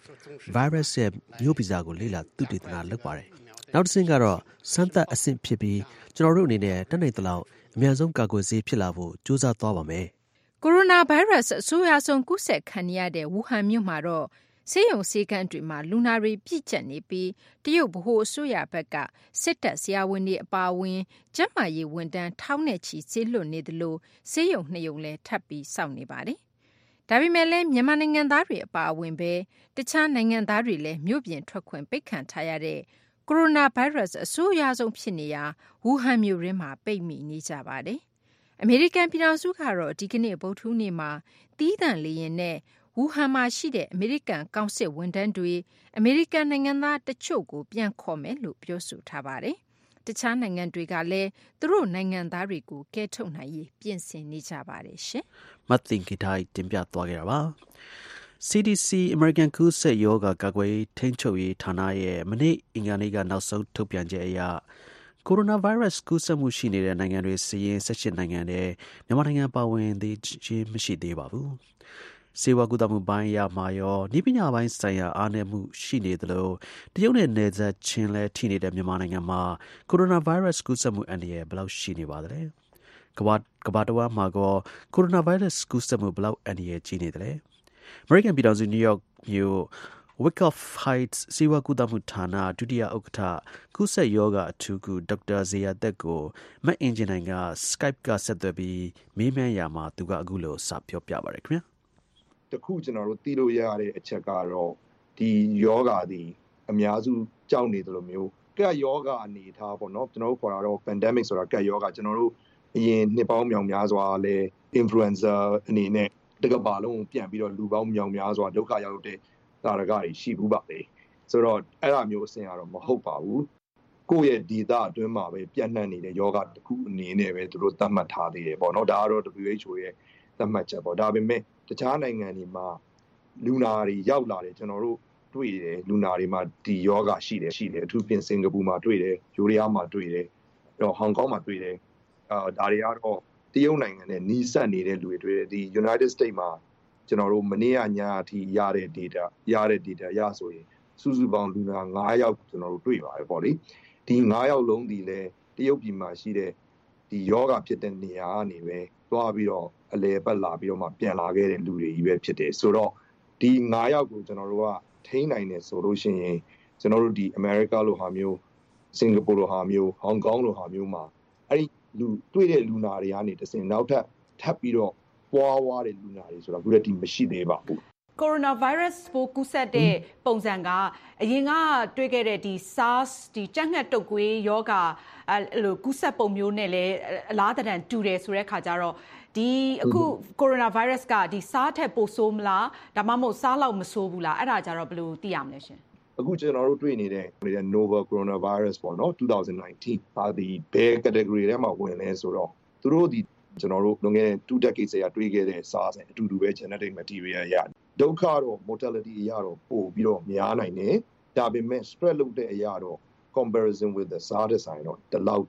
B: virus ရဲ့မျိုးဗီဇကိုလေ့လာသုတေသနလုပ်ပါတယ်နောက်တစ်ဆင့်ကတော့စမ်းသပ်အဆင့်ဖြစ်ပြီးကျွန်တော်တို့အနေနဲ့တတ်နိုင်သလောက်အများဆုံးကာကွယ်ဆေးဖြစ်လာဖို့ကြိုးစားသွားပါမယ်
E: ကိုရိုနာဗိုင်းရပ်စ်အဆိုးရွားဆုံးကူးစက်ခံရတဲ့ဝူဟန်မြို့မှာတော့ဆေးရုံဆေးခန်းတွေမှာလူနာတွေပြည့်ကျပ်နေပြီးတရုတ်ဗဟိုအစိုးရဘက်ကစစ်တပ်ဆရာဝန်တွေအပါအဝင်ကျန်းမာရေးဝန်ထမ်းထောင်နဲ့ချီဆေးလွတ်နေသလိုဆေးရုံနှစ်ရုံလည်းထပ်ပြီးစောင့်နေပါတယ်။ဒါပေမဲ့လည်းမြန်မာနိုင်ငံသားတွေအပါအဝင်ပဲတခြားနိုင်ငံသားတွေလည်းမြို့ပြင်ထွက်ခွင့်ပိတ်ခံထားရတဲ့ကိုရိုနာဗိုင်းရပ်စ်အဆိုးရွားဆုံးဖြစ်နေရာဝူဟန်မြို့ရင်းမှာပိတ်မိနေကြပါတယ်။အမေရိကန်ပြည်ထောင်စုကတော့ဒီကနေ့ဗုဒ္ဓဟူးနေ့မှာတီးသန့်လေယာဉ်နဲ့ဝူဟန်မှာရှိတဲ့အမေရိကန်ကောင်စစ်ဝန်ထမ်းတွေအမေရိကန်နိုင်ငံသားတချို့ကိုပြန်ခေါ်မယ်လို့ပြောဆိုထားပါတယ်။တခြားနိုင်ငံတွေကလည်းသူတို့နိုင်ငံသားတွေကိုကဲထုတ်နိုင်ရေးပြင်ဆင်နေကြပါတယ်ရှင်
B: ။မတ်တင်ဂီထိုင်တင်ပြသွားခဲ့တာပါ။စီ ဒီ စီ American ကူးစက်ရောဂါကာကွယ်ထိန်းချုပ်ရေးဌာနရဲ့မနေ့အင်္ဂါနေ့ကနောက်ဆုံးထုတ်ပြန်ချက်အရကိုရိုနာဗိုင်းရပ်စ်ကူးစက်မှုရှိနေတဲ့နိုင်ငံတွေစီးရင်၁၈နိုင်ငံနဲ့မြန်မာနိုင်ငံပါဝင်သေးခြင်းမရှိသေးပါဘူး။ဆေးဝါးကုသမှုပိုင်းရမှာရောဤပညာပိုင်းဆိုင်ရာအားနည်းမှုရှိနေသလိုတရုတ်နဲ့နယ်စပ်ချင်းလဲထိနေတဲ့မြန်မာနိုင်ငံမှာကိုရိုနာဗိုင်းရပ်စ်ကူးစက်မှုအန္တရာယ်ဘယ်လောက်ရှိနေပါသလဲ။ကမ္ဘာကမ္ဘာတစ်ဝန်းမှာကောကိုရိုနာဗိုင်းရပ်စ်ကူးစက်မှုဘယ်လောက်အန္တရာယ်ကြီးနေသလဲ။ American ပြည်ထောင်စု New York မြို့ Wyckoff Heights ဆေးဝါးကုသမှုဌာနဒုတိယဥက္ကဋ္ဌကူးစက်ရောဂါအထူးကုဒေါက်တာဇေယျသက်ကိုမတ်အင်ဂျင်နိုင်က Skype ကဆက်သွယ်ပြီးမေးမြန်းရာမှာသူကအခုလိုစပြောပြပါတယ်ခင်ဗျာ
J: တခုကျွန်တော်တို့သိလို့ရတဲ့အချက်ကတော့ဒီယောဂါဒီအများစုကြောက်နေတယ်လို့မျိုးကပ်ယောဂါအနေထားပေါ့နော်ကျွန်တော်တို့ခေါ်တာတော့ pandemic ဆိုတာကပ်ယောဂါကျွန်တော်တို့အရင်နှစ်ပေါင်းမြောင်များစွာလဲ influenza အနေနဲ့တကဘာလုံးပြန်ပြီးတော့လူပေါင်းမြောင်များစွာဒုက္ခရောက်တဲ့သာရကတွေရှိဘူးပါလေဆိုတော့အဲ့လိုမျိုးအဆင့်ကတော့မဟုတ်ပါဘူးကိုယ့်ရဲ့ဒေတာအတွင်းမှာပဲပြန့်နှံ့နေတဲ့ယောဂတစ်ခုအနေနဲ့ပဲသူတို့သတ်မှတ်ထားသေးတယ်ပေါ့နော်ဒါကတော့ W H O ရဲ့သတ်မှတ်ချက်ပေါ့ဒါပေမဲ့တခြားနိုင်ငံတွေမှာလူနာတွေရောက်လာတယ်ကျွန်တော်တို့တွေ့တယ်လူနာတွေမှာဒီယောဂရှိတယ်ရှိတယ်အထူးဖြင့်စင်ကာပူမှာတွေ့တယ်ယူရီးယားမှာတွေ့တယ်အဲ့တော့ဟောင်ကောင်မှာတွေ့တယ်အာဒါတွေကတော့တရုတ်နိုင်ငံနဲ့နီးစပ်နေတဲ့လူတွေတွေ့တယ်ဒီ United States မှာကျွန်တော်တို့မနေ့ကညအထိရတဲ့ data ရတဲ့ data ရဆိုရင်စုစုပေါင်းလူနာ၅ယောက်ကျွန်တော်တို့တွေ့ပါတယ်ပေါ့လေဒီ၅ယောက်လုံးဒီလဲတရုတ်ပြည်မှာရှိတဲ့ဒီယောဂဖြစ်တဲ့နေရာကနေပဲသွားပြီးတော့အလဲပတ်လာပြီးတော့မှပြန်လာခဲ့တဲ့လူတွေကြီးပဲဖြစ်တယ်ဆိုတော့ဒီ၅ယောက်ကိုကျွန်တော်တို့ကထိန်းနိုင်တယ်ဆိုလို့ရှိရင်ကျွန်တော်တို့ဒီအမေရိကလိုဟာမျိုးစင်ကာပူလိုဟာမျိုးဟောင်ကောင်လိုဟာမျိုးမှာအဲ့ဒီလူတွေ့တဲ့လူနာတွေကနေတစင်နောက်ထပ်ထပ်ပြီးတော့ပွားွားတဲ့လူနာတွေဆိုတော့အခုတည်းဒီမရှိသေးပါဘူး
K: ကိုရိုနာဗိုင်းရပ်စ်ပိုးကူးစက်တဲ့ပုံစံကအရင်ကတွေ့ခဲ့တဲ့ဒီ SARS ဒီကြက်ငှက်တုပ်ကွေးယောဂအဲ့လိုကူးစက်ပုံမျိုးနဲ့လည်းအလားတန်တူတယ်ဆိုတဲ့ခါကျတော့ဒီအခုကိုရိုနာဗိုင်းရပ်စ်ကဒီ SARS ထက်ပိုဆိုးမလားဒါမှမဟုတ် SARS လောက်မဆိုးဘူးလားအဲ့ဒါကြတော့ဘယ်လိုသိရမလဲရှင်
J: အခုကျွန်တော်တို့တွေ့နေတဲ့ novel coronavirus ပေါ့နော်twenty nineteen ပါဒီဘယ် category ထဲမှာဝင်လဲဆိုတော့သူတို့ဒီကျွန်တော်တို့လွန်ခဲ့တဲ့two decades ကတွေ့ခဲ့တဲ့ SARS နဲ့အတူတူပဲ genetic material ရဒုက္ခတော့ mortality အရတော့ပို့ပြီးတော့များနိုင်တယ်ဒါပေမဲ့ spread လုပ်တဲ့အရာတော့ comparison with the SARS design တော့တလောက်တော့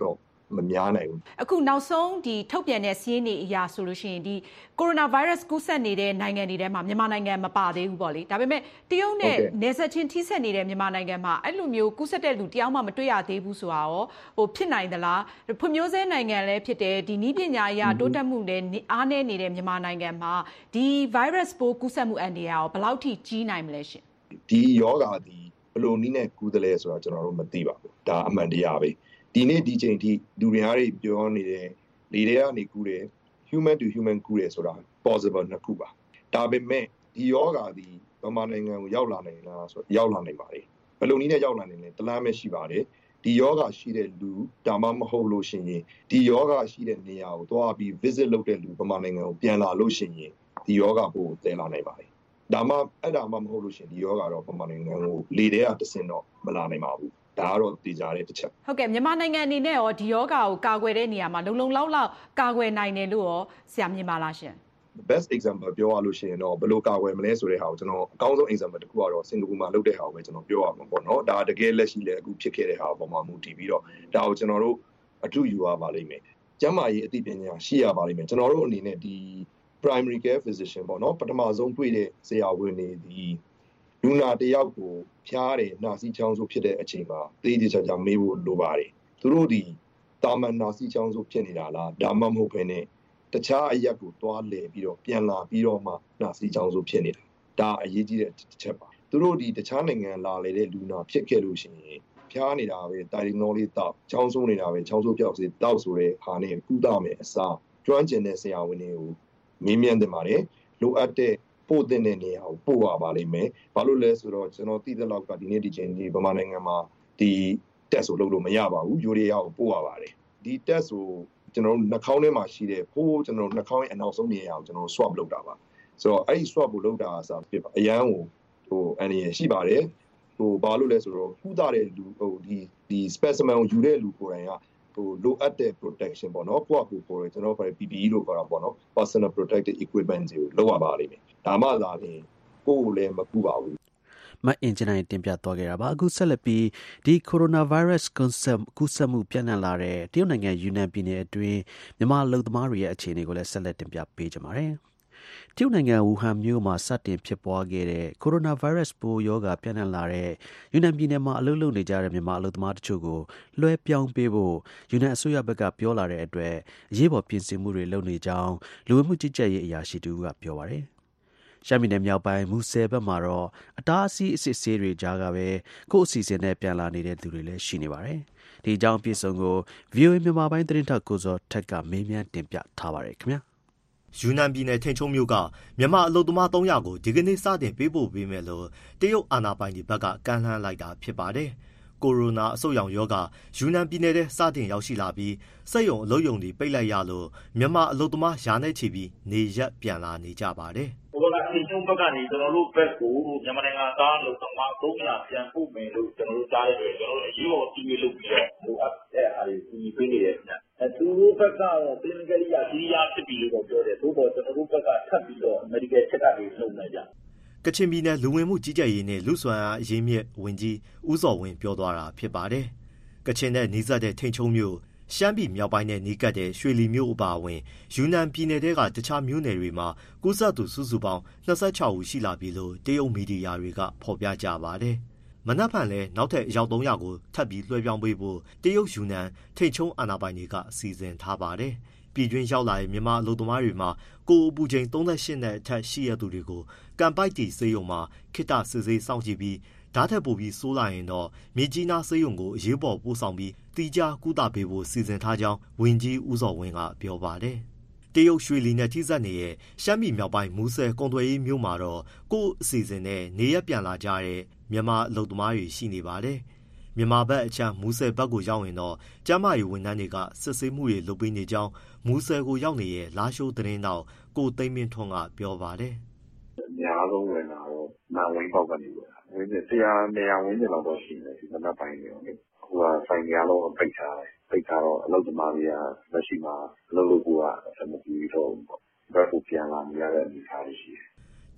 J: မများနိုင်ဘူး
K: အခုနောက်ဆုံးဒီထုတ်ပြန်တဲ့စီးရင်တွေအရာဆိုလို့ရှိရင်ဒီကိုရိုနာဗိုင်းရပ်စ်ကူးစက်နေတဲ့နိုင်ငံတွေထဲမှာမြန်မာနိုင်ငံမပါသေးဘူးပေါ့လေဒါပေမဲ့တရုတ်နဲ့နယ်စပ်ချင်းထိစပ်နေတဲ့မြန်မာနိုင်ငံမှာအဲ့လိုမျိုးကူးစက်တဲ့လူတယောက်မှမတွေ့ရသေးဘူးဆိုတာရောဟိုဖြစ်နိုင်သလားဖွံ့ဖြိုးဆဲနိုင်ငံလည်းဖြစ်တယ်ဒီနည်းပညာအရာတိုးတက်မှုလည်းအားနည်းနေတဲ့မြန်မာနိုင်ငံမှာဒီဗိုင်းရပ်စ်ပိုးကူးစက်မှုအန္တရာယ်ရောဘယ်လောက်ထိကြီးနိုင်မလဲရှင်
J: ဒီယောဂါဒီဘယ်လိုနည်းနဲ့ကူးတယ်လဲဆိုတာကျွန်တော်တို့မသိပါဘူးဒါအမှန်တရားပဲဒီနေ့ဒီချိန်ထိလူတွေအားတွေပြောနေတဲ့လေတွေကနေကူးတယ် human to human ကူးတယ်ဆိုတာ possible နှစ်ခုပါဒါပေမဲ့ဒီယောဂါဒီဗမာနိုင်ငံကိုရောက်လာနိုင်လားဆိုရောက်လာနိုင်ပါတယ်ဘယ်လိုနည်းနဲ့ရောက်လာနိုင်လဲတလားပဲရှိပါတယ်ဒီယောဂါရှိတဲ့လူဒါမှမဟုတ်လို့ရှိရင်ဒီယောဂါရှိတဲ့နေရာကိုသွားပြီး visit လုပ်တဲ့လူဗမာနိုင်ငံကိုပြန်လာလို့ရှိရင်ဒီယောဂါပို့တည်လာနိုင်ပါတယ်ဒါမှအဲ့ဒါမှမဟုတ်လို့ရှိရင်ဒီယောဂါတော့ဗမာနိုင်ငံကိုလေတွေကတဆင်တော့မလာနိုင်ပါဘူးဒါကတော့တည်ကြတဲ့တစ်ချက်
K: ဟုတ်ကဲ့မြန်မာနိုင်ငံအနေနဲ့ရောဒီယောဂါကိုကာကွယ်တဲ့နေရာမှာလုံလုံလောက်လောက်ကာကွယ်နိုင်တယ်လို့ရောဆရာမြင်ပါလားရှင်
J: best example ပြောရလို့ရှိရင်တော့ဘယ်လိုကာကွယ်မလဲဆိုတဲ့ဟာကိုကျွန်တော်အကောင်းဆုံး example တစ်ခုကတော့စင်ကာပူမှာလုပ်တဲ့ဟာကိုပဲကျွန်တော်ပြောရမှာပေါ့နော်ဒါတကယ်လက်ရှိလည်းအခုဖြစ်ခဲ့တဲ့ဟာအပေါ်မှာမူတည်ပြီးတော့ဒါကိုကျွန်တော်တို့အထူးယူရပါလိမ့်မယ်ကျန်းမာရေးအသိပညာရှိရပါလိမ့်မယ်ကျွန်တော်တို့အနေနဲ့ဒီ primary care physician ပေါ့နော်ပထမဆုံးတွေ့တဲ့ဆရာဝန်တွေဒီလူနာတယောက်ကိုဖျားတယ်နှာစီးချောင်းဆိုးဖြစ်တဲ့အချိန်မှာသေသေးချာချာမေးဖို့လိုပါတယ်သူတို့ဒီတာမန်နှာစီးချောင်းဆိုးဖြစ်နေတာလားဒါမှမဟုတ်ဘဲနဲ့တခြားအရက်ကိုတွားလဲပြီးတော့ပြန်လာပြီးတော့မှနှာစီးချောင်းဆိုးဖြစ်နေတာဒါအရေးကြီးတဲ့တစ်ချက်ပါသူတို့ဒီတခြားနိုင်ငံလာလေတဲ့လူနာဖြစ်ခဲ့လို့ရှိရင်ဖျားနေတာပဲတိုင်နိုလေးတောက်ချောင်းဆိုးနေတာပဲချောင်းဆိုးပြောက်စေတောက်ဆိုတဲ့ဟာနဲ့ကုသမယ်အစားကျွမ်းကျင်တဲ့ဆရာဝန်တွေကိုမေးမြန်းတင်ပါတယ်လိုအပ်တဲ့ပို့တဲ့နေရာကိုပို့ရပါလိမ့်မယ်။ဘာလို့လဲဆိုတော့ကျွန်တော်သိတဲ့လောက်ကဒီနေ့ဒီချိန်ဒီဗမာနိုင်ငံမှာဒီ test ကိုလုပ်လို့မရပါဘူး။ယူရီးယားကိုပို့ရပါတယ်။ဒီ test ကိုကျွန်တော်နှာခေါင်းထဲမှာရှိတဲ့ဖိုးကျွန်တော်နှာခေါင်းရဲ့အနောက်ဆုံးနေရာကိုကျွန်တော် swab လုပ်တာပါ။ဆိုတော့အဲ့ဒီ swab ကိုလုပ်တာအစားဖြစ်ပါအရန်ကိုဟိုအနေရရှိပါတယ်။ဟိုဘာလို့လဲဆိုတော့ကုသတဲ့လူဟိုဒီဒီ specimen ကိုယူတဲ့လူကိုယ်တိုင်ကဟိုလိုအပ်တဲ့ protection ပေါ့နော်ကိုယ့်အကူကိုယ်ကျွန်တော်ခေါ်တဲ့ P P E လို့ခေါ်တာပေါ့နော် personal protective equipment တွေကိုလုပ်ရပါလိမ့်မယ်ဒါမှသာလျှင်ကိုယ်ကိုလည်းမကူပါဘူး
B: မအင်ဂျင်နိုင်တင်ပြသွားခဲ့တာပါအခုဆက်လက်ပြီးဒီကိုရိုနာဗိုင်းရပ်စ်ကူးစက်ကူးစက်မှုပြန့်နှံ့လာတဲ့တရုတ်နိုင်ငံယူနန်ပြည်နယ်အတွင်းမြန်မာလူသမားတွေရဲ့အခြေအနေကိုလည်းဆက်လက်တင်ပြပေးကြပါမယ်တရုတ်နိုင်ငံဝူဟန်မြို့မှာစတင်ဖြစ်ပွားခဲ့တဲ့ကိုရိုနာဗိုင်းရပ်စ်ပိုးရောဂါပြန့်နှံ့လာတဲ့ယူနန်ပြည်နယ်မှာအလုပ်လုပ်နေကြတဲ့မြန်မာအလုပ်သမားတချို့ကိုလွှဲပြောင်းပေးဖို့ယူနန်အစိုးရဘက်ကပြောလာတဲ့အတွက်အရေးပေါ်ပြင်ဆင်မှုတွေလုပ်နေကြောင်းလူဝင်မှုကြီးကြပ်ရေးအရာရှိတူကပြောပါတယ်ရှမ်းပြည်နယ်မြောက်ပိုင်းမူဆယ်ဘက်မှာတော့အတားအဆီးအစစ်ဆေးတွေကြားကပဲကိုယ့်အစီအစဉ်နဲ့ပြန်လာနေတဲ့သူတွေလည်းရှိနေပါတယ်ဒီအကြောင်းအပြည့်အစုံကို ဗွီအိုအေ မြန်မာပိုင်းသတင်းထောက်ကိုဇော်ထက်ကမေးမြန်းတင်ပြထားပါတယ်ခင်ဗျာ
L: ယူနန်ပြည်နယ်ထိန်ချုံမြို့ကမြန်မာအလုပ်သမားသုံးရာကိုဒီကနေ့စတင်ပေးပို့ပေးမယ်လို့တရုတ်အာဏာပိုင်တွေဘက်ကကမ်းလှမ်းလိုက်တာဖြစ်ပါတယ်။ကိုရိုနာအဆုတ်ရောင်ရောဂါယူနန်ပြည်နယ်ထဲစတင်ရောက်ရှိလာပြီးစက်ရုံအလုပ်ရုံတွေပိတ်လိုက်ရလို့မြန်မာအလုပ်သမားရာနဲ့ချီပြီးနေရက်ပြန်လာနေကြပါတယ်
M: ။ဟိုကထိန်ချုံဘက်ကနေကျွန်တော်တို့ဘက်ကိုမြန်မာနိုင်ငံသားအလုပ်သမားသုံးရာပြန်ပို့မယ်လို့ကျွန်တော်တို့ကြားရတယ်ကျွန်တော်တို့အရေးပေါ်တီးပြီးလုပ်ပြီးတော့ဟိုအပ်တဲ့အားတွေဒီပေးနေတယ်ခင်ဗျ။အဲသူတို့ဘက်ကတော့ပြင်ကလေးရစီးရဖြစ်ပြီးလို့ပြောတယ်သို့တော့ကျွန်တော်တို့ဘက်ကထပ်ပြီးတော့ medical check up တွေလုပ်နေကြ
L: ကချင်ပြည်နယ်လူဝင်မှုကြီးကြပ်ရေးနဲ့လူဆွမ်းအားအရင်းမြစ်ဝန်ကြီးဦးစော်ဝင်းပြောသွားတာဖြစ်ပါတယ်။ကချင်နဲ့နီးစပ်တဲ့ထိန်ချုံမြို့ရှမ်းပြည်မြောက်ပိုင်းနဲ့နီးကပ်တဲ့ရွှေလီမြို့အပါအဝင်ယူနန်ပြည်နယ်တွေကတခြားမြို့နယ်တွေမှာကူးစက်သူစုစုပေါင်းနှစ်ဆယ့်ခြောက်ဦးရှိလာပြီလို့တရုတ်မီဒီယာတွေကဖော်ပြကြပါတယ်။မနက်ဖြန်လဲနောက်ထပ်အယောက်သုံးရာကိုထပ်ပြီးလွှဲပြောင်းပေးဖို့တရုတ်ယူနန်ထိန်ချုံအာဏာပိုင်တွေကစီစဉ်ထားပါတယ်။ပြည်တွင်းရောက်လာတဲ့မြန်မာအလုပ်သမားတွေမှာကိုယ်အပူချိန်သုံးဆယ့်၈နဲ့အထက်ရှိရသူတွေကိုကံပိုက်တီဆေးရုံမှာခိတ္တစစ်ဆေးစောင့်ကြည့်ပြီးဓာတ်ထက်ပိုပြီးဆိုးလာရင်တော့မြေကြီးနားဆေးရုံကိုအရေးပေါ်ပို့ဆောင်ပြီးတီးခြားကုသပေးဖို့စီစဉ်ထားကြောင်းဝန်ကြီးဦးစော်ဝင်းကပြောပါတယ်။တရုတ်ရွှေလီနဲ့ထိစပ်နေတဲ့ရှမ်းပြည်မြောက်ပိုင်းမူဆယ်ကုန်သွယ်ရေးမြို့မှာတော့ကိုယ့်အစီအစဉ်နဲ့နေရက်ပြန်လာကြတဲ့မြန်မာအလုပ်သမားတွေရှိနေပါတယ်။မြန်မာဘက်အချမ်းမူဆယ်ဘက်ကိုရောက်ရင်တော့ကျန်းမာရေးဝန်ထမ်းတွေကစစ်ဆေးမှုတွေလုပ်ပေးနေကြောင်းမူဆယ်ကိုရောက်နေတဲ့လာရှိုးသတင်းတော့ကိုသိမ်းမင်းထွန်းကပြောပါတယ်
N: ။အများဆုံးဝင်လာတော့နာဝင်းပေါက်ကနေဝင်လာ။ဝင်းနေတရားနေရာဝင်းနေတော့ရှိနေဒီမနက်ပိုင်းတွေလေ။ဟိုကဆိုင်များလုံးပိတ်ထားတယ်။ပိတ်ထားတော့အလုပ်သမားတွေကလက်ရှိမှာအလုပ်လုပ်ဖို့ကအဆင်မပြေတော့ဘူးပေါ့။ဘက်ကိုပြန်လာနေရတဲ့အနေအထားရှိတယ်
L: တ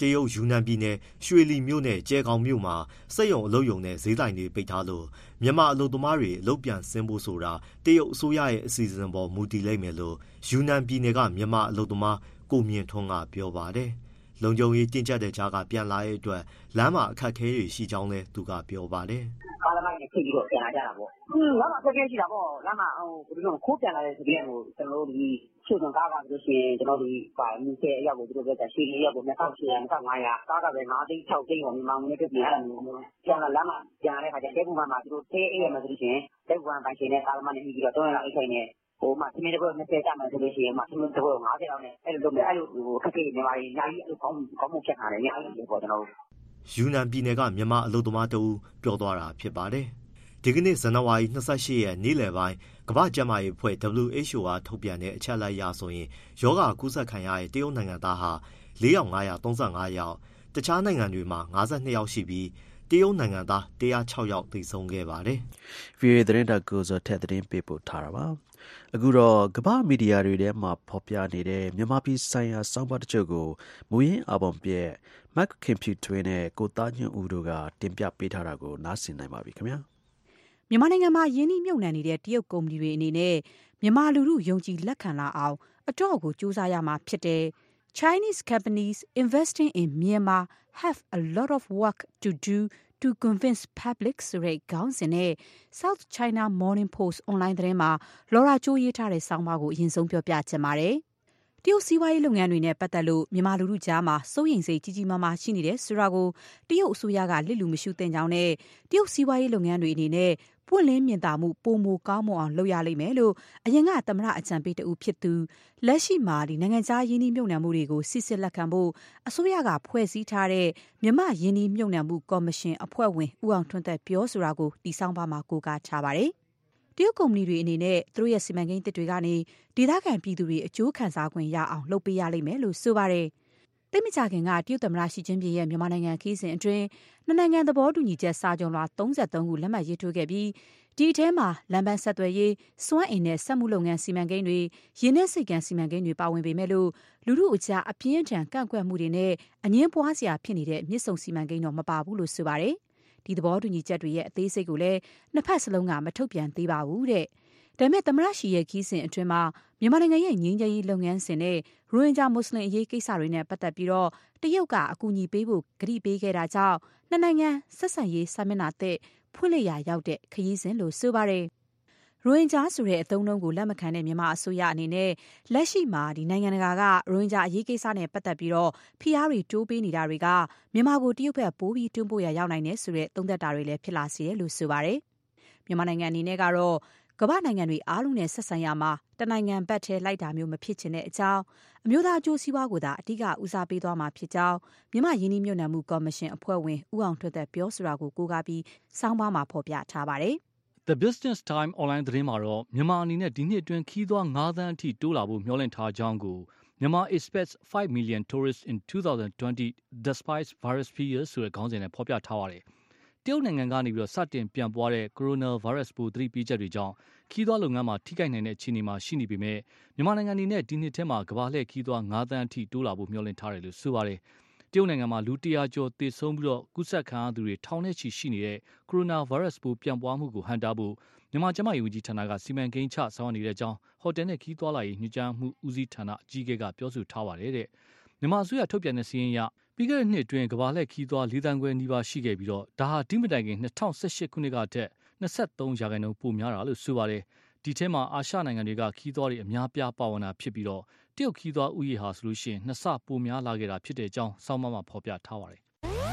L: တရုတ်ယူနန်ပြည်နယ်ရွှေလီမြို့နဲ့ကျဲခေါင်မြို့မှာစက်ရုံအလုပ်ရုံနဲ့ဈေးဆိုင်တွေပိတ်ထားလို့မြန်မာအလုပ်သမားတွေအလုပ်ပြန်ဆင်းဖို့ဆိုတာတရုတ်အစိုးရရဲ့အစီအစဉ်ပေါ်မူတည်လိမ့်မယ်လို့ယူနန်ပြည်နယ်ကမြန်မာအလုပ်သမားကိုမြင့်ထွန်းကပြောပါတယ်။လုံခြုံရေးတင်းကျပ်တဲ့ကြားကပြန်လာတဲ့အတွက်လမ်းမှာအခက်အခဲတွေရှိကြောင်းလည်းသူကပြောပါတယ်
O: ။ကားလမ်းနဲ့ချိန်ပြီးတော့ပြန်လာကြတာပေါ့။ဟင်းလမ်းမှာအခက်အခဲရှိတာပေါ့။လမ်းမှာဟိုဘယ်လိုလဲခိုးပြန်လာတဲ့ဒီကဟိုကျွန်တော်တို့ဒီရှုပ်ကားကဆိုရှင်ကျွန်တော်တို့ပါမူဆဲအရောက်ကိုသူတို့ကရှေ့လေးရောက်ကိုနှစ်ထောင်ရှစ်ရာနှစ်ထောင်ငါးရာကားကပဲငါးသိန်း၆သိန်းကိုမြန်မာငွေနဲ့ပြန်လာတယ်မျိုးပြန်လာလမ်းမှာပြန်လာတဲ့ခါကျတဲ့ပုံမှန်မှာသူတို့သေးအေးရမှာဆိုရှင်တဲ့ပုံမှန်ပိုင်ရှင်နဲ့ကားလမ်းနဲ့ပြီးပြီးတော့တော့လာအိတ်ဆိုင်နဲ့ဟိုမှာသမင်းတစ်ပွဲနှစ်ဆယ်ကျမှဆိုလို့ရှိရင်မှာသမင်းတစ်ပွဲငါးဆယ်လောက်နဲ့အဲ့လိုလုပ်မယ်အဲ့လိုဟိုခက်ခဲနေပါလေညာကြီးအဲ့လိုကောင်းကောင်းမှုဖြတ်ထားတယ်ညာကြီးပေါ့ကျွန်တော်တို့
L: ယူနန်ပြည်နယ်ကမြန်မာအလုပ်သမားတို့ပြောသွားတာဖြစ်ပါတယ်။ဒီကနေ့ဇန်နဝါရီ၂၈ရက်နေ့လယ်ပိုင်းကမ္ဘာ့ကျန်းမာရေးအဖွဲ့ W H O ကထုတ်ပြန်တဲ့အချက်အလက်အရဆိုရင်ယောဂကူးစက်ခံရတဲ့တရုတ်နိုင်ငံသားဟာ၄ယောက်၅ရာ၃၅ယောက်တခြားနိုင်ငံတွေမှာ၅၂ယောက်ရှိပြီးတရုတ်နိုင်ငံသား၁၀၆ယောက်သေဆုံးခဲ့ပါတယ်
B: ။ ဗီအိုအေ သတင်းတောက်ကိုဇော်ထက်သတင်းပေးပို့ထားတာပါ။အခုတော့ကမ္ဘာမီဒီယာတွေထဲမှာဖော်ပြနေတဲ့မြန်မာပြည်ဆိုင်ရာစောင်းပါတချို့ကိုမူရင်းအာဘော်ပြက်မက်ခင်ဖြူထွေးနဲ့ကိုသားညွန့်ဦးတို့ကတင်ပြပေးထားတာကိုနားဆင်နိုင်ပါပြီခင်ဗျာ
P: ။မြန်မာနိုင်ငံမှာယင်းနှိမ့်မြုပ်နှံနေတဲ့တရုတ်ကုမ္ပဏီတွေအနေနဲ့မြန်မာလူထုယုံကြည်လက်ခံလာအောင်အတော့ကိုစူးစမ်းရမှာဖြစ်တယ်။ Chinese companies investing in Myanmar have a lot of work to do to convince public ဆိုတဲ့ခေါင်းစဉ်နဲ့ South China Morning Post online သတင်းမှာလော်ရာကျိုးရေးထားတဲ့ဆောင်းပါးကိုအရင်ဆုံးပြောပြချင်ပါတယ်။တရုတ်စီးပွားရေးလုပ်ငန်းတွေနဲ့ပတ်သက်လို့မြန်မာလူထုကြားမှာစိုးရိမ်စိတ်ကြီးကြီးမားမားရှိနေတယ်ဆိုတာကိုတရုတ်အစိုးရကလစ်လူမရှုသင့်ကြောင်းနဲ့တရုတ်စီးပွားရေးလုပ်ငန်းတွေအနေနဲ့ပွင့်လင်းမြင်သာမှုပိုမိုကောင်းမွန်အောင်လုပ်ရလိမ့်မယ်လို့အရင်ကသမ္မတအကြံပေးတဦးဖြစ်သူလက်ရှိမှာဒီနိုင်ငံခြားရင်းနှီးမြှုပ်နှံမှုတွေကိုစစ်စစ်လက်ခံဖို့အစိုးရကဖွဲ့စည်းထားတဲ့မြန်မာရင်းနှီးမြှုပ်နှံမှုကော်မရှင်အဖွဲ့ဝင်ဦးအောင်ထွန်းသက်ပြောဆိုတာကိုဒီဆောင်ပါမှာကိုးကားထားပါတယ်။တရုတ်ကုမ္ပဏီတွေအနေနဲ့သူတို့ရဲ့စီမံကိန်းသစ်တွေကနေဒေသခံပြည်သူတွေအကျိုးခံစားခွင့်ရအောင်လုပ်ပေးရလိမ့်မယ်လို့ဆိုပါတယ်။တိတ်မကြခင်ကတရုတ်သမ္မတရှီကျင်းပင်ရဲ့မြန်မာနိုင်ငံခီးစဉ်အတွင်းနှစ်နိုင်ငံသဘောတူညီချက်စာချုပ်လွှာ၃၃ခုလက်မှတ်ရေးထိုးခဲ့ပြီးဒီအထဲမှာလမ်းပန်းဆက်သွယ်ရေးစွမ်းအင်နဲ့စက်မှုလုပ်ငန်းစီမံကိန်းတွေရင်းနှီးစိတ်ကန်းစီမံကိန်းတွေပါဝင်ပေမဲ့လို့လူထုအကြားအပြင်းထန်ကန့်ကွက်မှုတွေနဲ့အငင်းပွားစရာဖြစ်နေတဲ့မြစ်ဆုံစီမံကိန်းတော့မပါဘူးလို့ဆိုပါတယ်။ဒီသဘောတူညီချက်တွေရဲ့အသေးစိတ်ကိုလည်းနှစ်ဖက်စလုံးကမထုတ်ပြန်သေးပါဘူးတဲ့။ဒါပေမဲ့သမ္မတရှီရဲ့ခီးစဉ်အတွင်းမှာမြန်မာနိုင်ငံရဲ့ငြိမ်းချမ်းရေးလုပ်ငန်းစဉ်နဲ့ရိုဟင်ဂျာမွတ်စလင်အရေးကိစ္စတွေနဲ့ပတ်သက်ပြီးတော့တရုတ်ကအကူအညီပေးဖို့ကတိပေးခဲ့တာကြောင့်နှစ်နိုင်ငံဆက်ဆံရေးစာမျက်နှာသစ်ဖွင့်လှစ်ရာရောက်တဲ့ခရီးစဉ်လို့ဆိုပါတယ်။ရိုဟင်ဂျာဆိုတဲ့အသုံးအနှုန်းကိုလက်မခံတဲ့မြန်မာအစိုးရအနေနဲ့လက်ရှိမှာဒီနိုင်ငံတကာကရိုဟင်ဂျာအရေးကိစ္စနဲ့ပတ်သက်ပြီးတော့ဖိအားတွေတိုးပေးနေတာတွေကမြန်မာကိုတရုတ်ဘက်ပိုးပြီးတွန်းပို့ရရောက်နိုင်တယ်ဆိုတဲ့သုံးသပ်တာတွေလည်းဖြစ်လာစေတယ်လို့ဆိုပါတယ်။မြန်မာနိုင်ငံအနေနဲ့ကတော့ကမ္ဘာနိုင်ငံတွေအားလုံးနဲ့ဆက်ဆံရမှာတနိုင်ငံဘက်ထဲလိုက်တာမျိုးမဖြစ်ချင်တဲ့အကြောင်းအမျိုးသားအကျိုးစီးပွားကိုသာအဓိကဦးစားပေးသွားမှာဖြစ်ကြောင်းမြန်မာရင်းနှီးမြှုပ်နှံမှုကော်မရှင်အဖွဲ့ဝင်ဦးအောင်ထွတ်သက်ပြောဆိုတာကိုကိုးကားပြီးစောင်းပါးမှာဖော်ပြထားပါတယ်
Q: ။ The Business Time online သတင်းမှာတော့မြန်မာအနေနဲ့ဒီနှစ်အတွင်းခီးသွွား၅သန်းအထိတိုးလာဖို့မျှော်လင့်ထားကြောင်းကိုMyanmar expects five million tourists in twenty twenty despite virus fears ဆိုတဲ့ခေါင်းစဉ်နဲ့ဖော်ပြထားပါတယ်။တရုတ်နိုင်ငံကနေပြီးတော့စတင်ပြန့်ပွားတဲ့ coronavirus ပိုးသတိပေးချက်တွေကြောင့်ခီးသွွားလုပ်ငန်းမှာထိခိုက်နိုင်တဲ့အခြေအနေမှာရှိနေပေမဲ့မြန်မာနိုင်ငံအနေနဲ့ဒီနှစ်ထဲမှာကမ္ဘာလှည့်ခီးသွွား၅သန်းအထိတိုးလာဖို့မျှော်လင့်ထားတယ်လို့ဆိုပါတယ်။တရုတ်နိုင်ငံမှာလူတရာကျော်သေဆုံးပြီးတော့ကူးစက်ခံရသူတွေထောင်နဲ့ချီရှိနေတဲ့ coronavirus ပိုးပြန့်ပွားမှုကိုဟန့်တားဖို့မြန်မာကျန်းမာရေးဝန်ကြီးဌာနကစီမံကိန်းချဆောင်ရွက်နေတဲ့အကြောင်းဟိုတယ်နဲ့ခီးသွွားလာရေးညွှန်ကြားမှုဦးစီးဌာနအကြီးအကဲကပြောဆိုထားပါတယ်တဲ့။မြန်မာအစိုးရထုတ်ပြန်တဲ့စီးရင်ရပြီးခဲ့တဲ့နှစ်အတွင်းကမ္ဘာလှည့်ခီးသွွားလေးသန်းခွဲနီးပါးရှိခဲ့ပြီးတော့ဒါဟာဒီမတိုင်ခင်၂၀၁၈ခုနှစ်ကတည်းက၂၃ရာခိုင်နှုန်းပိုများတာလို့ဆိုပါတယ်။ဒီထဲမှာအာရှနိုင်ငံတွေကခီးသွွားတွေအများပြားပါဝင်တာဖြစ်ပြီးတော့တရုတ်ခီးသွွားဥယျာဉ်ဟာဆိုလို့ရှိရင်နှစ်ဆပိုများလာခဲ့တာဖြစ်တဲ့အကြောင်းစောင်းမမှာဖော်ပြထားပါတယ်။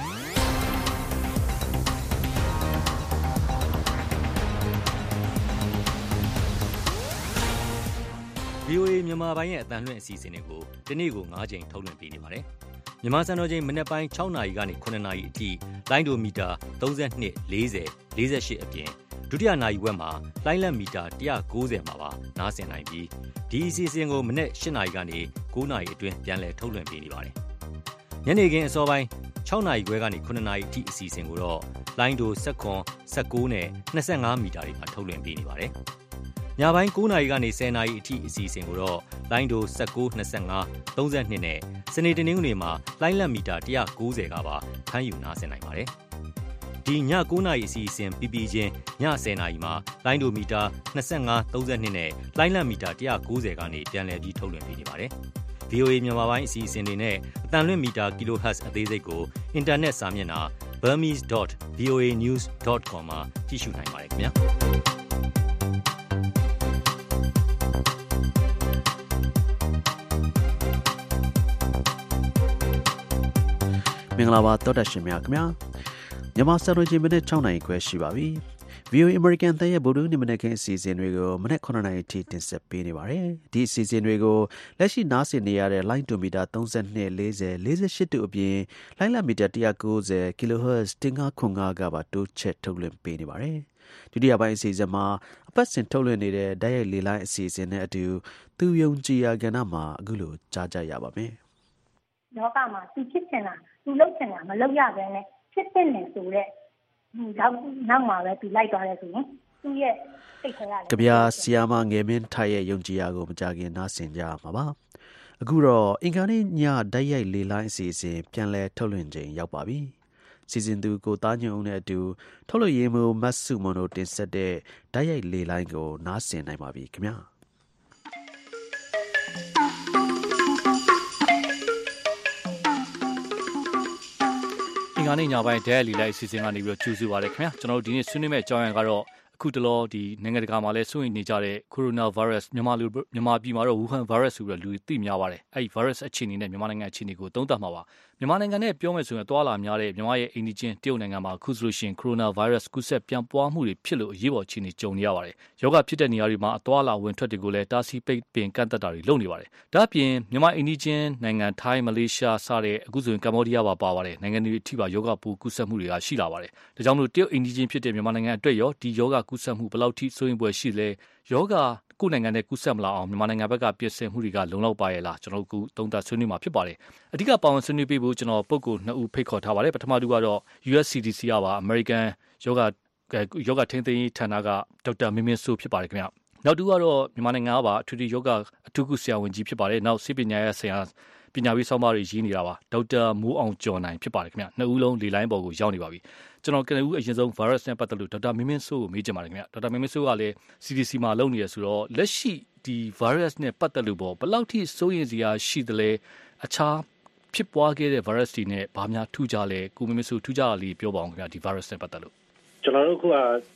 C: ဗွီအိုအေမြန်မာပိုင်းရဲ့အသံလွှင့်အစီအစဉ်တွေကိုဒီနေ့ကို၅ချိန်ထုတ်လွှင့်ပေးနေပါတယ်။မြန်မာစံတော်ချိန်မနက်ပိုင်း၆နာရီကနေ၇နာရီအထိလိုင်းဒိုမီတာ၃၂ ၄၀ ၄၈အပြင်ဒုတိယနာရီဝက်မှာလိုင်းလက်မီတာ၁၉၀မှာပါနားဆင်နိုင်ပြီးဒီအစီအစဉ်ကိုမနက်၈နာရီကနေ၉နာရီအတွင်းပြန်လည်ထုတ်လွှင့်ပေးနေပါတယ်။ညနေခင်းအစောပိုင်း၆နာရီခွဲကနေ၇နာရီအထိအစီအစဉ်ကိုတော့လိုင်းဒို၁၇ ၁၉နဲ့၂၅မီတာတွေမှာထုတ်လွှင့်ပေးနေပါတယ်။ညပိုင်း၉နာရီကနေ၁၀နာရီအထိအစီအစဉ်ကိုတော့လိုင်းဒို၁၉ ၂၅ ၃၂နဲ့စနေတနင်္ဂနွေမှာလိုင်းလက်မီတာ၁၉၀ကပါဖမ်းယူနားဆင်နိုင်ပါတယ်။ဒီည၉နာရီအစီအစဉ်ပြီးပြီးချင်းည၁၀နာရီမှာလိုင်းဒိုမီတာ၂၅ ၃၂နဲ့လိုင်းလက်မီတာ၁၉၀ကနေပြန်လည်ပြီးထုတ်လွှင့်ပေးနေပါတယ်။ဗွီအိုအေ မြန်မာပိုင်းအစီအစဉ်တွေနဲ့အတန်လွင့်မီတာ kilohertz အသေးစိတ်ကိုအင်တာနက်စာမျက်နှာ burmese dot v o a news dot com မှာကြည့်ရှုနိုင်ပါတယ်ခင်ဗျာ။
B: မင်္ဂလာပါတောတရှင်များခင်ဗျာမြန်မာစံတော်ချိန်မိနစ်၆နာရီခွဲရှိပါပြီ။ ဗွီအိုအေ American သရဲ့ဗုဒ္ဓနေ့မနက်ခင်းအစီအစဉ်တွေကိုမနက်9နာရီထိတင်ဆက်ပေးနေပါတယ်။ဒီအစီအစဉ်တွေကိုလက်ရှိနားဆင်နေရတဲ့ line မီတာ၃၂ ၄၀ ၄၈တို့အပြင် line လက်မီတာ၁၉၀ kilohertz ၁၅ခွန်၅ကပါတိုးချက်ထုတ်လွှင့်ပေးနေပါတယ်။ဒုတိယပိုင်းအစီအစဉ်မှာအပတ်စဉ်ထုတ်လွှင့်နေတဲ့ဓာတ်ရိုက်လေလိုင်းအစီအစဉ်နဲ့အတူသူယုံကြည်ရာကဏ္ဍမှာအခုလိုကြားကြရပါမယ်
R: ။လောကမှာသူဖြစ်ချင်တာသူလုပ်ချင်တာမလုပ်ရဘဲနဲ့ဖြစ်တဲ့နေဆိုတဲ့နောက်နောက်မှာပဲသူလိုက်သွားတယ်ဆိုရင်သူ့ရဲ့စိတ်ထဲရတယ်
B: ။ကြပြဆီယာမငယ်မင်းထိုက်ရဲ့ယုံကြည်ရာကိုမကြခင်နားဆင်ကြရမှာပါ။အခုတော့အင်္ဂါနေ့ညဓာတ်ရိုက်လေလိုင်းအစီအစဉ်ပြန်လည်ထုတ်လွှင့်ချိန်ရောက်ပါပြီ။စီစဉ်သူကိုသားညွန့်ဦးနဲ့အတူထုတ်လွှင့်ရေးမှူးမတ်စုမွန်တို့တင်ဆက်တဲ့ဓာတ်ရိုက်လေလိုင်းကိုနားဆင်နိုင်ပါပြီခင်ဗျာ။
Q: ငါးနေ့ညပိုင်းဒဲလီလိုက်အစီအစဉ်ကနေပြီးတော့ကျူးစုပါရခင်ဗျာကျွန်တော်တို့ဒီနေ့ဆွေးနွေးမယ့်အကြောင်းအရာကတော့အခုတလောဒီနိုင်ငံတကာမှာလည်းစိုးရိမ်နေကြတဲ့ကိုရိုနာဗိုင်းရပ်စ်မြန်မာလူမြန်မာပြည်မှာတော့ဝူဟန်ဗိုင်းရပ်စ်ဆိုပြီးတော့လူသိများပါတယ်အဲ့ဒီဗိုင်းရပ်စ်အခြေအနေနဲ့မြန်မာနိုင်ငံအခြေအနေကိုသုံးသပ်မှာပါမြန်မာနိုင်ငံနဲ့ပြောမယ်ဆိုရင်သွားလာများတဲ့မြန်မာရဲ့အိန္ဒိချင်းတရုတ်နိုင်ငံမှာအခုဆိုလို့ရှိရင်ကိုရိုနာဗိုင်းရပ်စ်ကူးစက်ပြန့်ပွားမှုတွေဖြစ်လို့အရေးပေါ်အခြေအနေကြုံနေရပါတယ်ယောဂဖြစ်တဲ့နေရာတွေမှာအသွားလာဝင်ထွက်တွေကိုလည်းတားဆီးပိတ်ပင်ကန့်သတ်တာတွေလုပ်နေပါတယ်ဒါအပြင်မြန်မာအိန္ဒိချင်းနိုင်ငံထိုင်းမလေးရှားစတဲ့အခုဆိုရင်ကမ္ဘောဒီးယားပါပါပါတယ်နိုင်ငံတွေအထိပါယောဂပိုးကူးစက်မှုတွေကရှိလာပါတယ်ဒါကြောင့်မလို့တရုတ်အိန္ဒိချင်းဖြစ်တဲ့မြန်မာနိုင်ငံအတွက်ရောဒီယောဂကူးစက်မှုဘယ်လောက်ထိစိုးရိမ်ဖွယ်ရှိလဲယောဂကိုယ်နိုင်ငံနဲ့ကူးစက်မလာအောင်မြန်မာနိုင်ငံဘက်ကပြင်ဆင်မှုတွေကလုံလောက်ပါရဲ့လားကျွန်တော်တို့သုံးသပ်ဆွေးနွေးမှာဖြစ်ပါတယ်အဓိကပါဝင်ဆွေးနွေးပေးဖို့ကျွန်တော်ပုံကိုနှစ်ဦးဖိတ်ခေါ်ထားပါတယ်ပထမတူကတော့ U S C D C ကပါ American ယောဂယောဂထိန်းသိမ်းရေးဌာနကဒေါက်တာမင်းမင်းစိုးဖြစ်ပါတယ်ခင်ဗျနောက်တူကတော့မြန်မာနိုင်ငံကပါအထူးထူးယောဂအထူးကုဆရာဝန်ကြီးဖြစ်ပါတယ်နောက်ဆေးပညာရေးဆရာပညာရေးဆောင်းပါးတွေရေးနေတာပါဒေါက်တာမိုးအောင်ကျော်နိုင်ဖြစ်ပါတယ်ခင်ဗျနှစ်ဦးလုံးလေလိုင်းပေါ်ကိုရောက်နေပါပြီကျွန်တော်ကနဦးအရင်ဆုံး virus နဲ့ပတ်သက်လို့ဒေါက်တာမင်းမင်းစိုးကိုမေးချင်ပါတယ်ခင်ဗျဒေါက်တာမင်းမင်းစိုးကလည်း C D C မှာလုပ်နေရဆိုတော့လက်ရှိဒီ virus နဲ့ပတ်သက်လို့ပေါ့ဘယ်လောက်ထိစိုးရိမ်စရာရှိသလဲအခြားဖြစ်ပွားခဲ့တဲ့ virus တွေနဲ့ဘာများထူးခြားလဲကိုမင်းမင်းစိုးထူးခြားတာလေးပြောပါအောင်ခင်ဗျဒီ virus နဲ့ပတ်သက်လို့
M: ကျွန်တော်တို့က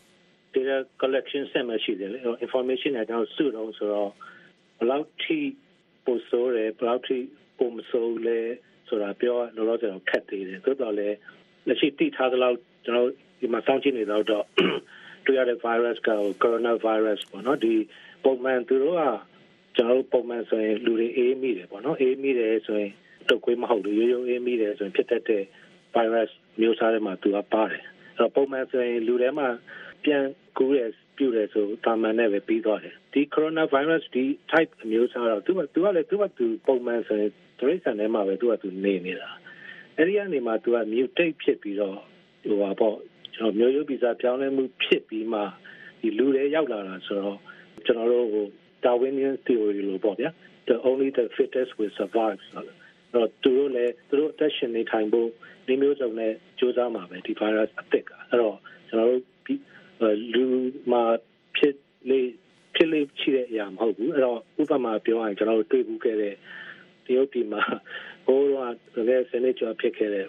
M: data collection ဆက်မရှိတယ်လေ information နဲ့တော့စုတော့ဆိုတော့ဘယ်လောက်ထိပို့ဆိုးတယ်ဘယ်လောက်ထိပုံမဆိုးလဲဆိုတာပြောလို့တော့ကျွန်တော်ခက်သေးတယ်သို့တော်လည်းလက်ရှိတိထားသလောက်ကျွန်တော်ဒီမှာစောင့်ကြည့်နေတော့တွေ့ရတဲ့ virus က corona virus ပေါ့နော်ဒီပုံမှန်သူတို့ကကျွန်တော်ပုံမှန်ဆိုရင်လူတွေအေးမိတယ်ပေါ့နော်အေးမိတယ်ဆိုရင်တုတ်ခွေးမဟုတ်ဘူးရိုးရိုးအေးမိတယ်ဆိုရင်ဖြစ်တတ်တဲ့ virus မျိုးစားတွေမှာသူကပါတယ်အဲ့တော့ပုံမှန်ဆိုရင်လူတွေမှာပြန်ကူးရပြုတယ်ဆိုတာမှန်နဲ့ပဲပြီးသွားတယ်ဒီ corona virus ဒီ type မျိုးစားတော့သူကသူကလည်းသူကသူပုံမှန်ဆိုရင်တရိတ်ဆန်ထဲမှာပဲသူကသူနေနေတာအဲ့ဒီကနေမှသူက mutate ဖြစ်ပြီးတော့ဟိုပါပေါ့ကျွန်တော်မျိုးရိုးဗီဇပြောင်းလဲမှုဖြစ်ပြီးမှဒီလူတွေရောက်လာတာဆိုတော့ကျွန်တော်တို့ဟို Darwinian theory လို့ပေါ့ဗျာ the only the fittest will survive ဆိုတော့သူတို့လည်းသူတို့အသက်ရှင်နေထိုင်ဖို့ဒီမျိုးစုံနဲ့ကြိုးစားမှာပဲဒီ virus အသစ်ကအဲ့တော့ကျွန်တော်တို့လူမှာဖြစ်လေဖြစ်လေရှိတဲ့အရာမဟုတ်ဘူးအဲ့တော့ဥပမာပြောရရင်ကျွန်တော်တို့တွေ့ဘူးခဲ့တဲ့တရုတ်ပြည်မှာဟိုကလည်းစနေကျော်ဖြစ်ခဲ့တဲ့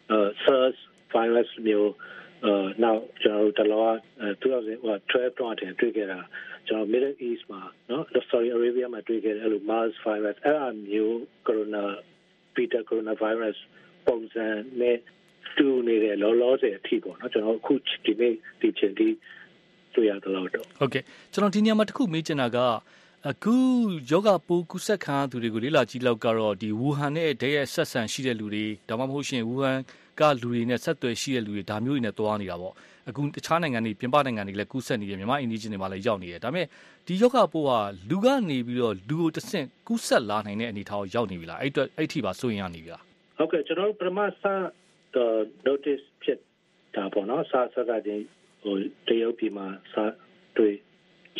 M: SARS virus မျိုးနောက်ကျွန်တော်တို့တလောtwo thousand twelveတော့တင်တွေ့ခဲ့တာကျွန်တော် Middle East မှာနော် sorry Arabia မှာတွေ့ခဲ့တဲ့အဲ့လို MERS virus အဲ့အမျိုး corona beta coronavirus ပုံစံနဲ့တူနေတယ်လောလောဆယ်အထိပေါ့နော်ကျွန်တော်အခုဒီနေ့ဒီချိန်ဒီတွေ့ရတယ်လို့တော့
Q: ဟုတ်ကဲ့ကျွန်တော်ဒီနေရာမှာတစ်ခုမေးချင်တာကအခုယောဂပိုးကူးစက်ခံသူတွေကိုလေ့လာကြည့်လောက်ကတော့ဒီဝူဟန်နဲ့တည်းရဲ့ဆက်ဆံရှိတဲ့လူတွေဒါမှမဟုတ်ရှင်ဝူဟန်ကလူတွေနဲ့ဆက်သွယ်ရှိတဲ့လူတွေဒါမျိုးတွေနဲ့တွားနေတာပေါ့အခုတခြားနိုင်ငံတွေပြင်ပနိုင်ငံတွေလည်းကူးစက်နေတယ်မြန်မာအင်ဒီဂျင်တွေမှာလည်းရောက်နေတယ်ဒါပေမဲ့ဒီယောဂပိုးကလူကနေပြီးတော့လူကိုတဆင့်ကူးစက်လာနိုင်တဲ့အနေအထားကိုရောက်နေပြီလားအဲ့အတွက်အဲ့ထိပါစိုးရင်ရနေပြီလား
M: ဟုတ်ကဲ့ကျွန်တော်တို့ပထမစ notice ဖြစ်တာပေါ့နော်စစကတည်းဟိုတရုတ်ပြည်မှာစတွေ့ကြည့်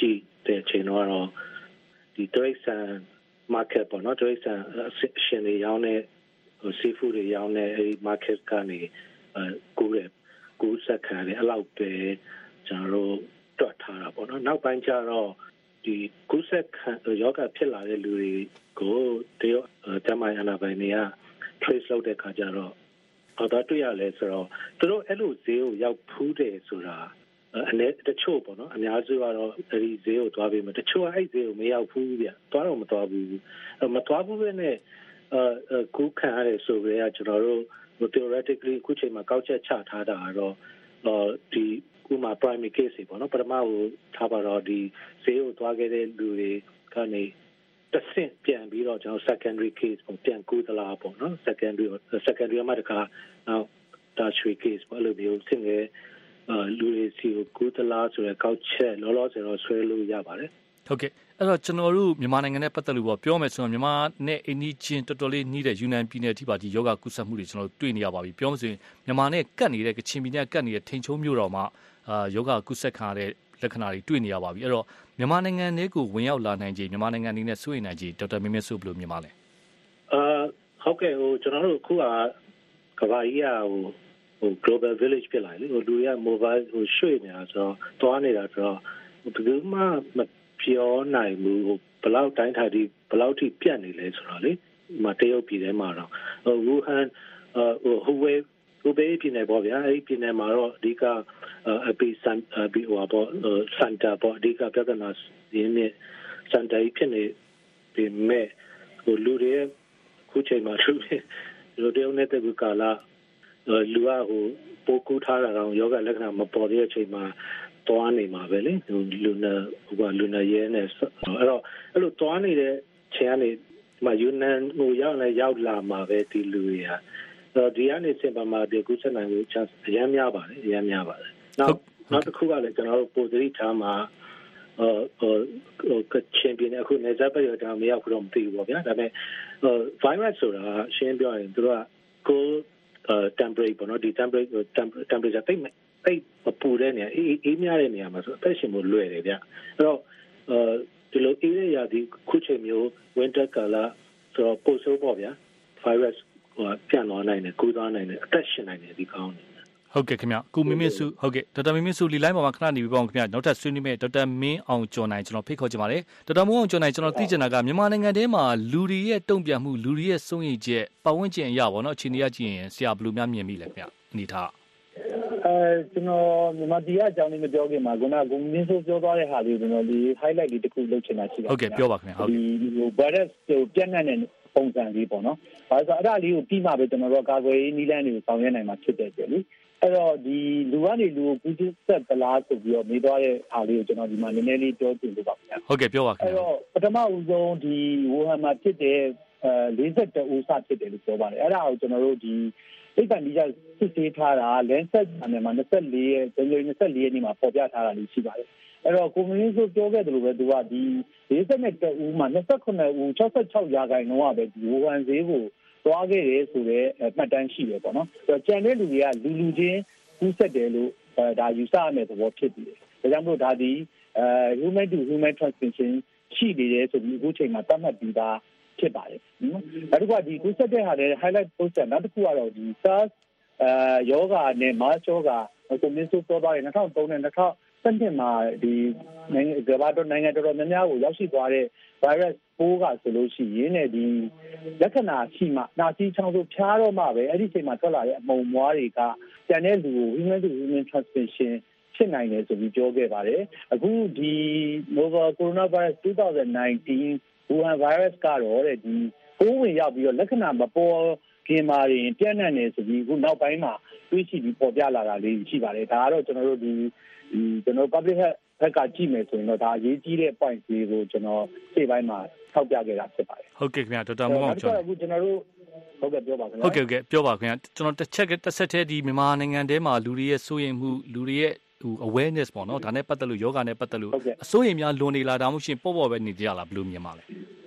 S: တဲ့ချိန်တော့ဒီ direct market ပေါ့နော် direct ရှင်တွေရောင်းတဲ့ seafood တွေရောင်းတဲ့အဲဒီ market ကနေကိုယ်ရဲ့ကိုယ်ဆက်ခံတယ်အဲ့လောက်ပဲကျွန်တော်တို့တွက်ထားတာပေါ့နော်နောက်ပိုင်းကျတော့ဒီကိုယ်ဆက်ခံယောဂဖြစ်လာတဲ့လူတွေကိုတရုတ်ကျန်းမာရေးအာဏာပိုင်တွေက trace လုပ်တဲ့ခါကျတော့ဘာသာတွေ့ရလဲဆိုတော့သူတို့အဲ့လိုဈေးကိုရောက်ဖူးတယ်ဆိုတာအနေတချို့ပေါ့နော်အများစုကတော့အဲဒီဈေးကိုသွားပြီးမှတချို့အဲ့ဈေးကိုမရောက်ဘူးဗျသွားတော့မသွားဘူးမသွားဘူးပဲနဲ့အဲကိုခံရတဲ့ဆိုကြရကျွန်တော်တို့ theoretically ခုချိန်မှာကောက်ချက်ချထားတာကတော့ဒီဥမာ primary case ပေါ့နော်ပထမကိုထားပါတော့ဒီဈေးကိုသွားခဲ့တဲ့လူတွေကနေတစ်ဆင့်ပြန်ပြီးတော့ကျွန်တော် secondary case ကိုပြန်ကူးသလားပေါ့နော် secondary secondary မှာတခါနောက် tertiary case ပေါ့လို့မျိုးဆင့်ငယ်လူတွေစီကိုကူးသလားဆိုတဲ့ကောက်ချက်လောလောဆယ်တော့ဆွဲလို့ရပါတယ်
Q: ဟုတ်ကဲ့အဲ့တော့ကျွန်တော်တို့မြန်မာနိုင်ငံနဲ့ပတ်သက်လို့ပြောမယ်ဆိုတော့မြန်မာနဲ့အိန္ဒိချင်းတော်တော်လေးနှီးတဲ့ယူနန်ပြည်နယ်အထိပါဒီယောဂကုသမှုတွေကျွန်တော်တို့တွေ့နေရပါပြီပြောမစင်မြန်မာနဲ့ကတ်နေတဲ့ကချင်ပြည်နယ်ကတ်နေတဲ့ထိန်ချုံမြို့တော်မှာအာယောဂကုသခံရတဲ့လက္ခဏာတွေတွေ့နေရပါပြီအဲ့တော့မြန်မာနိုင်ငံနဲ့ကိုဝင်ရောက်လာနိုင်ခြင်းမြန်မာနိုင်ငံအနေနဲ့စိုးရိမ်နိုင်ခြင်းဒေါက်တာမင်းမင်းဆိုဘယ်လိုမြင်ပါလဲ
S: အာဟုတ်ကဲ့ဟိုကျွန်တော်တို့အခုကကဘာကြီးကဟိုဟို global village ဖြစ်လာလေဟိုလူရ mobile ဟိုရွှေ့နေတာဆိုတော့တွားနေတာဆိုတော့ဘယ်သူမှမပြောနိုင်ဘူးဟိုဘယ်လောက်တိုင်းထားဒီဘယ်လောက်ထိပြတ်နေလဲဆိုတော့လေဒီမှာတရုတ်ပြည်ထဲမှာတော့ဟိုဝူဟန်ဟိုဟိုဝေဟိုဘေးပြည်နယ်ပေါ့ဗျာအဲ့ဒီပြည်နယ်မှာတော့အဓိကအပီစန်အပီဟိုပေါ့စန်တာပေါ့အဓိကပြဿနာဒီနေ့စန်တာဖြစ်နေဒီမဲ့ဟိုလူတွေခုချိန်မှာသူတို့တရုတ်နဲ့တကူကာလာလူကဟိုပိုကူထားတာတော့ယောဂလက္ခဏာမပေါ်တဲ့အချိန်မှာတွားနေမှာပဲလေလူနာဟိုကလူနာရဲနေအဲ့တော့အဲ့လိုတွားနေတဲ့ချိန်ကနေဒီမှာယူနန်ဟိုရောက်နေရောက်လာမှာပဲဒီလူတွေဟာအဲ့တော့ဒီကနေစင်ပါမှာဒီကုသနိုင်ကို chance အများများပါတယ်အများများပါတယ်နောက်နောက်တစ်ခုကလည်းကျွန်တော်တို့ပိုသတိထားမှာဟိုဟိုကချင်ပြည်နယ်အခုနေဇက်ပဲရတာမရောက်ဘူးတော့မသိဘူးပေါ့ဗျာဒါပေမဲ့ဟို virus ဆိုတာရှင်းပြောရင်သူတို့ကကိုtemperature ပေါ့နော်ဒီ temperature temperature တိတ်တိတ်မပူတဲ့နေရာအေးအေးများတဲ့နေရာမှာဆိုအသက်ရှင်မှုလွယ်တယ်ဗျအဲ့တော့အဲဒီလိုအေးတဲ့ရာဒီခုချိန်မျိုး winter ကာလဆိုတော့ပိုဆိုးပေါ့ဗျာ virus ဟိုပြန်လာနိုင်တယ်ကူးသွားနိုင်တယ်အသက်ရှင်နိုင်တယ်ဒီကောင်းတယ်
Q: ဟုတ်ကဲ့ခင်ဗျကိုမင်းမင်းစုဟုတ်ကဲ့ဒေါက်တာမင်းမင်းစုလီလိုင်းပေါ်မှာခဏနေပြီးပေါ့ခင်ဗျနောက်ထပ်ဆွေးနွေးမဲ့ဒေါက်တာမင်းအောင်ကျော်နိုင်ကျွန်တော်ဖိတ်ခေါ်ချင်ပါတယ်ဒေါက်တာမင်းအောင်ကျော်နိုင်ကျွန်တော်သိချင်တာကမြန်မာနိုင်ငံထဲမှာလူတွေရဲ့တုံ့ပြန်မှုလူတွေရဲ့စိုးရိမ်ချက်ပတ်ဝန်းကျင်အရာပေါ့နော်အခြေအနေရကြည့်ရင်ဆရာဘယ်လိုများမြင်မိလဲခင်ဗျအနေထား
T: အဲကျွန်တော်မြန်မာပြည်အကြောင်းလေးမပြောခင်မှာခုနကကိုမင်းစိုးပြောသွားတဲ့ဟာလေးကျွန်တော်ဒီ highlight လေးတစ်ခုလုပ်ချင်တာရှိပါတယ်
Q: ဟုတ်ကဲ့ပြောပါခင်ဗျဟုတ်
T: ဒီဟို virus ကိုပြန့်နှံ့တဲ့ပုံစံလေးပေါ့နော်ဘာလို့ဆိုအဲ့ဒါလေးကိုပြီးမှပဲကျွန်တော်တို့ကာကွယ်ရေးနည်းလမ်းတွေကိုဆောင်ရွက်နိုင်မှာဖြစ်တယ်ကြလေအဲ့တော့ဒီလူကနေလူကိုကူးဆက်သလားဆိုပြီးတော့မေးသွားတဲ့အားလေးကိုကျွန်တော်ဒီမှာနည်းနည်းလေးပြောချင်လို့ပါခင်ဗျ
Q: ဟုတ်ကဲ့ပြောပါခင်ဗျ
T: အဲ့တော့ပထမဦးဆုံးဒီဝူဟန်မှာဖြစ်တဲ့အဲ၄၁ဦးစဖြစ်တယ်လို့ပြောပါတယ်အဲ့ဒါကိုကျွန်တော်တို့ဒီအိတ်ပန်ဒီကစစ်ဆေးထားတာ Lancet အနေမှာ၂၄ရက်ဇန်နဝါရီ၂၄ရက်နေ့မှာပေါ်ပြထားတာလေးရှိပါတယ်အဲ့တော့ကိုမင်းဆိုပြောခဲ့တယ်လို့ပဲသူကဒီ၄၁ဦးမှာ၂၉ဦး၆၆ရာခိုင်နှုန်းကပဲဒီဝူဟန်ဈေးကိုသွားခဲ့တယ်ဆိုတော့မှတ်တမ်းရှိတယ်ပေါ့နော်အဲ့တော့ကျန်တဲ့လူတွေကလူလူချင်းကူးဆက်တယ်လို့ဒါယူဆရမယ့်သဘောဖြစ်ပြီးတယ်ဒါကြောင့်မို့ဒါဒီအဲ human to human transmission ရှိနေတယ်ဆိုပြီးအခုချိန်မှာသတ်မှတ်ပြီးသားဖြစ်ပါတယ်နော်နောက်တစ်ခုကဒီကူးဆက်တဲ့ဟာလည်း highlight poster နောက်တစ်ခုကတော့ဒီ SARS အဲယောဂနဲ့ MARS ယောဂကိုမင်းဆိုပြောသွားတယ်၂၀၀၃နဲ့၂၀၁၂မှာဒီနိုင်ငံကမ္ဘာတော်နိုင်ငံတော်တော်များများကိုရောက်ရှိသွားတဲ့ virus ပိုးကဆိုလို့ရှိရင်လည်းဒီလက္ခဏာရှိမှနာစီချောင်းဆိုဖြားတော့မှပဲအဲ့ဒီချိန်မှာထွက်လာတဲ့အမှုံမွားတွေကကျန်တဲ့လူကို human to human transmission ဖြစ်နိုင်တယ်ဆိုပြီးပြောခဲ့ပါတယ်အခုဒီ novel coronavirus twenty nineteen ဝူဟန် virus ကတော့တဲ့ဒီပိုးဝင်ရောက်ပြီးတော့လက္ခဏာမပေါ်ခင်မာရင်ပြန့်နှံ့နေဆိုပြီးအခုနောက်ပိုင်းမှာတွေးရှိပြီးပေါ်ပြလာတာလေးရှိပါတယ်ဒါကတော့ကျွန်တော်တို့ဒီဒီကျွန်တော် public health ဘက်ကကြည့်မယ်ဆိုရင်တော့ဒါအရေးကြီးတဲ့ point လေးကိုကျွန်တော်ရှေ့ပိုင်းမှာထောက်ပြခဲ့တာဖြစ်ပါတယ်
Q: ဟုတ်ကဲ့ခင်ဗျာဒေါက်တာမောင်အောင်ကျော်
T: အခုကျွန်တော်တို့ဟုတ်ကဲ့ပြောပါခင်ဗျာ
Q: ဟုတ်ကဲ့ဟုတ်ကဲ့ပြောပါခင်ဗျာကျွန်တော်တစ်ချက်တစ်ဆက်တည်းဒီမြန်မာနိုင်ငံထဲမှာလူတွေရဲ့စိုးရိမ်မှုလူတွေရဲ့ဟို awareness ပေါ့နော်ဒါနဲ့ပတ်သက်လို့ယောဂနဲ့ပတ်သက်လို့အစိုးရိမ်များလွန်နေလာတာမှရှိရင်ပေါ့ပေါ့ပဲနေကြလားဘယ်လိုမြင်ပါလဲ
T: အ